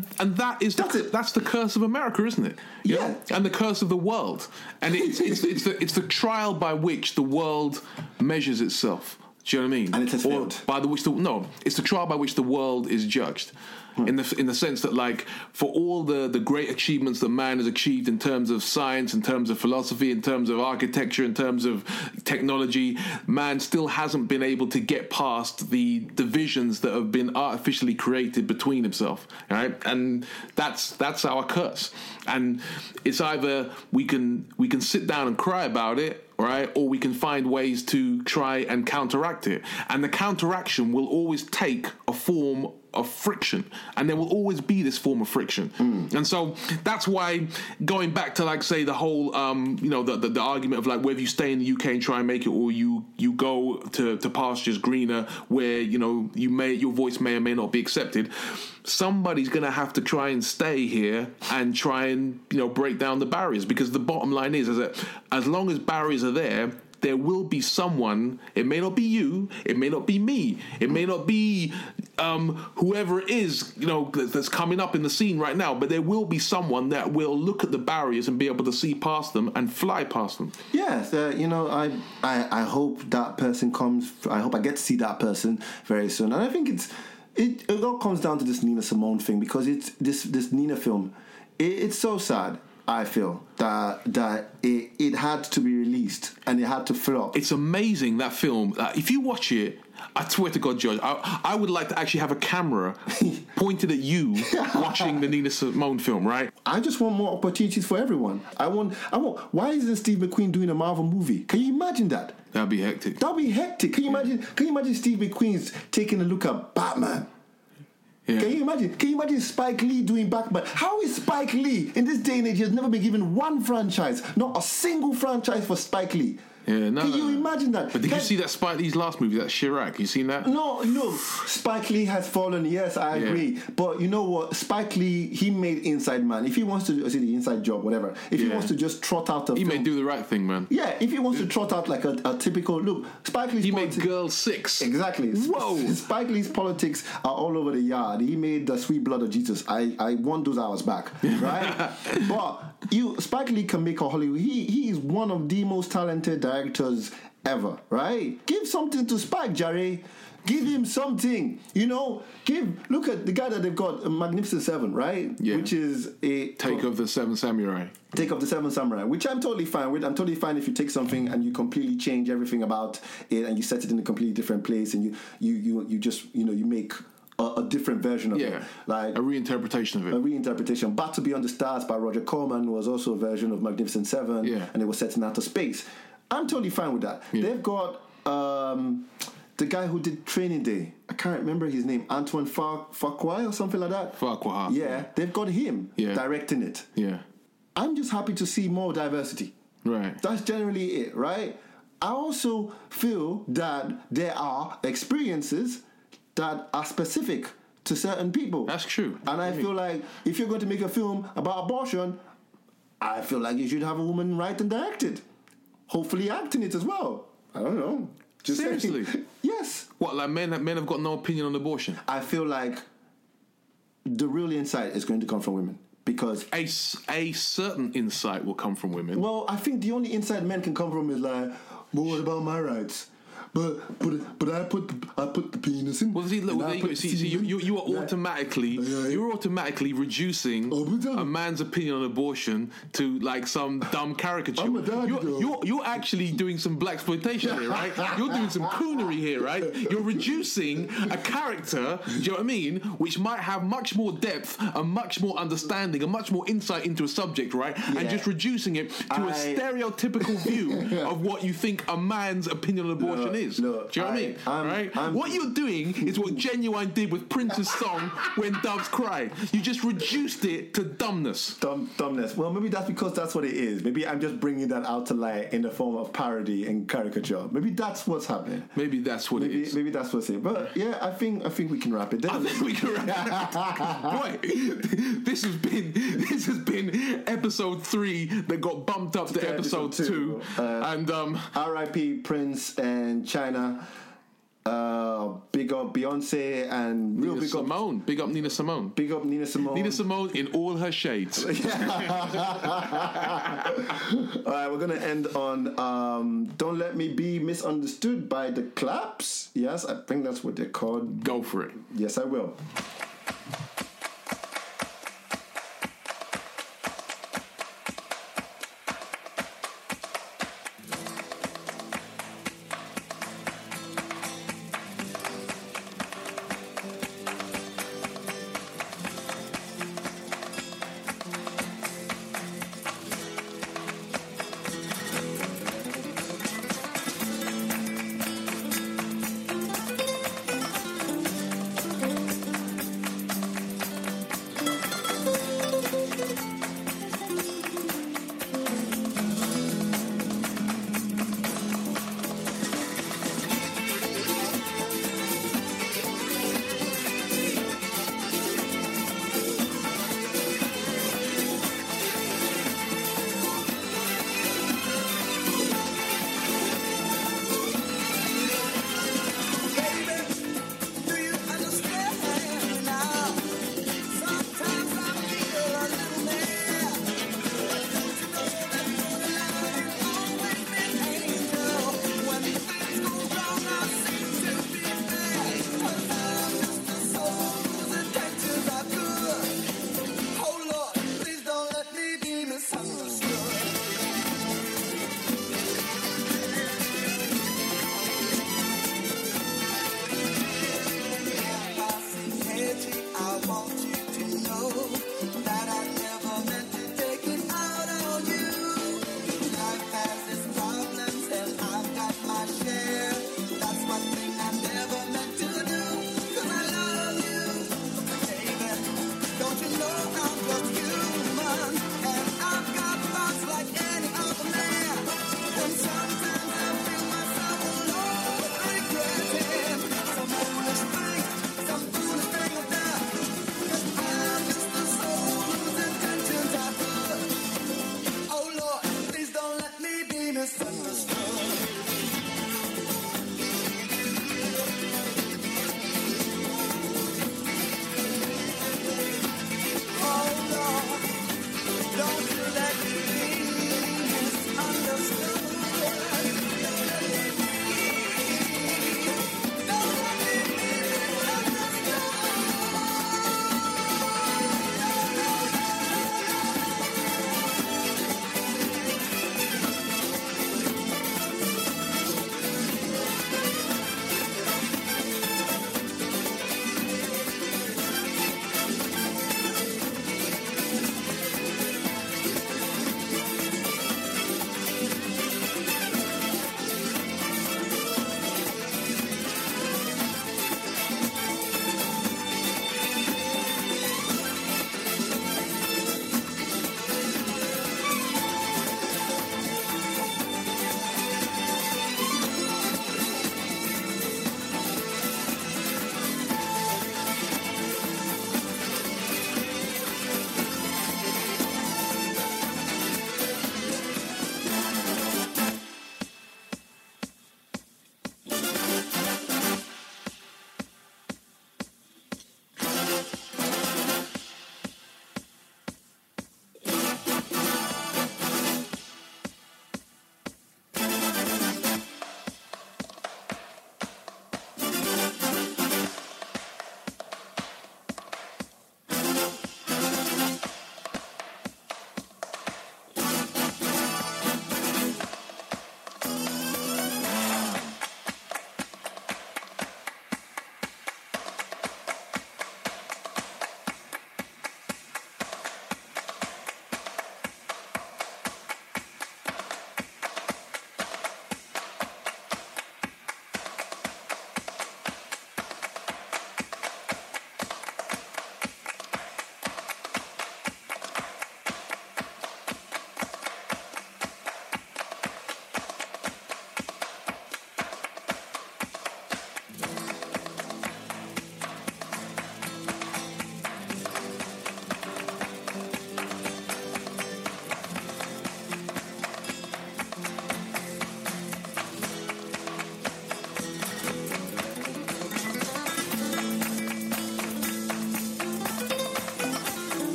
B: that's the curse of America, isn't it?
C: Yeah,
B: and the curse of the world, and it's the trial by which the world measures itself. Do you know what I mean?
C: And it has failed.
B: It's the trial by which the world is judged. In the sense that, like, for all the great achievements that man has achieved in terms of science, in terms of philosophy, in terms of architecture, in terms of technology, man still hasn't been able to get past the divisions that have been artificially created between himself, right? And that's our curse. And it's either we can sit down and cry about it, right, or we can find ways to try and counteract it. And the counteraction will always take a form of friction, and there will always be this form of friction. And so that's why, going back to, like, say, the whole the argument of, like, whether you stay in the UK and try and make it, or you go to pastures greener where your voice may or may not be accepted, somebody's going to have to try and stay here and try and break down the barriers, because the bottom line is that as long as barriers are there will be someone. It may not be you, it may not be me, it may not be whoever it is that's coming up in the scene right now, but there will be someone that will look at the barriers and be able to see past them and fly past them.
C: Yes, I hope that person comes. I hope I get to see that person very soon. And I think it all comes down to this Nina Simone thing, because it's this Nina film. It's so sad. I feel that it had to be released and it had to flop.
B: It's amazing, that film. If you watch it, I swear to God, George, I would like to actually have a camera pointed at you watching the Nina Simone film, right?
C: I just want more opportunities for everyone. I want. Why isn't Steve McQueen doing a Marvel movie? Can you imagine that?
B: That'd be hectic.
C: Can you imagine Steve McQueen's taking a look at Batman? Yeah. Can you imagine Spike Lee doing Batman? How is Spike Lee in this day and age? He has never been given one franchise, not a single franchise for Spike Lee.
B: Yeah, no.
C: Can you imagine that?
B: But did you see that Spike Lee's last movie, that Chirac? You seen that?
C: No. Spike Lee has fallen. Yes, I agree. But you know what? Spike Lee, he made Inside Man. If he wants to see the Inside Job, whatever. If he wants to just trot out
B: he may do the right thing, man.
C: Yeah, if he wants to trot out like a typical look, Spike Lee's
B: made Girl 6.
C: Exactly.
B: Whoa.
C: Spike Lee's politics are all over the yard. He made The Sweet Blood of Jesus. I want those hours back, right? But Spike Lee can make a Hollywood. He is one of the most talented directors ever, right? Give something to Spike, Jerry. Give him something, Look at the guy that they've got, Magnificent Seven, right?
B: Yeah.
C: Which is a
B: Take of the Seven Samurai.
C: Take of the Seven Samurai, which I'm totally fine with. I'm totally fine if you take something and you completely change everything about it and you set it in a completely different place and you just you make a different version of it, like
B: a reinterpretation of it.
C: A reinterpretation. Battle Beyond the Stars by Roger Corman was also a version of Magnificent Seven, and it was set in outer space. I'm totally fine with that. Yeah. They've got the guy who did Training Day. I can't remember his name. Antoine Fuqua or something like that.
B: Fuqua.
C: Yeah, they've got him directing it.
B: Yeah.
C: I'm just happy to see more diversity.
B: Right.
C: That's generally it, right? I also feel that there are experiences that are specific to certain people.
B: That's true.
C: And I feel like if you're going to make a film about abortion, I feel like you should have a woman write and direct it. Hopefully act in it as well. I don't know. Just
B: seriously?
C: Yeah. Yes.
B: What, like men have got no opinion on abortion?
C: I feel like the real insight is going to come from women. Because
B: a certain insight will come from women.
C: Well, I think the only insight men can come from is like, well, what about my rights? But I put the penis in.
B: Well, see, look, you are automatically reducing a man's opinion on abortion to like some dumb caricature.
C: I'm a daddy,
B: you're actually doing some blaxploitation here, right? You're doing some coonery here, right? You're reducing a character, do you know what I mean, which might have much more depth and much more understanding and much more insight into a subject, right? Yeah. And just reducing it to a stereotypical view of what you think a man's opinion on abortion is.
C: Look,
B: do you know what I mean? Right? What you're doing is what Genuine did with Prince's song When Doves Cry. You just reduced it to dumbness.
C: Dumbness. Well, maybe that's because that's what it is. Maybe I'm just bringing that out to light in the form of parody and caricature. Maybe that's what's happening.
B: Maybe that's what it is.
C: Maybe that's what's it. But yeah, I think we can wrap it down.
B: I think we can wrap it down. Boy, this has been episode 3 that got bumped up to episode 2. And
C: R.I.P. Prince and China. Big up Beyonce and
B: Nina Simone. Big up Nina Simone.
C: Big up Nina Simone.
B: Nina Simone in all her shades.
C: All right, we're gonna end on "Don't Let Me Be Misunderstood" by The Claps. Yes, I think that's what they're called.
B: Go for it.
C: Yes, I will.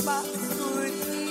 F: about the good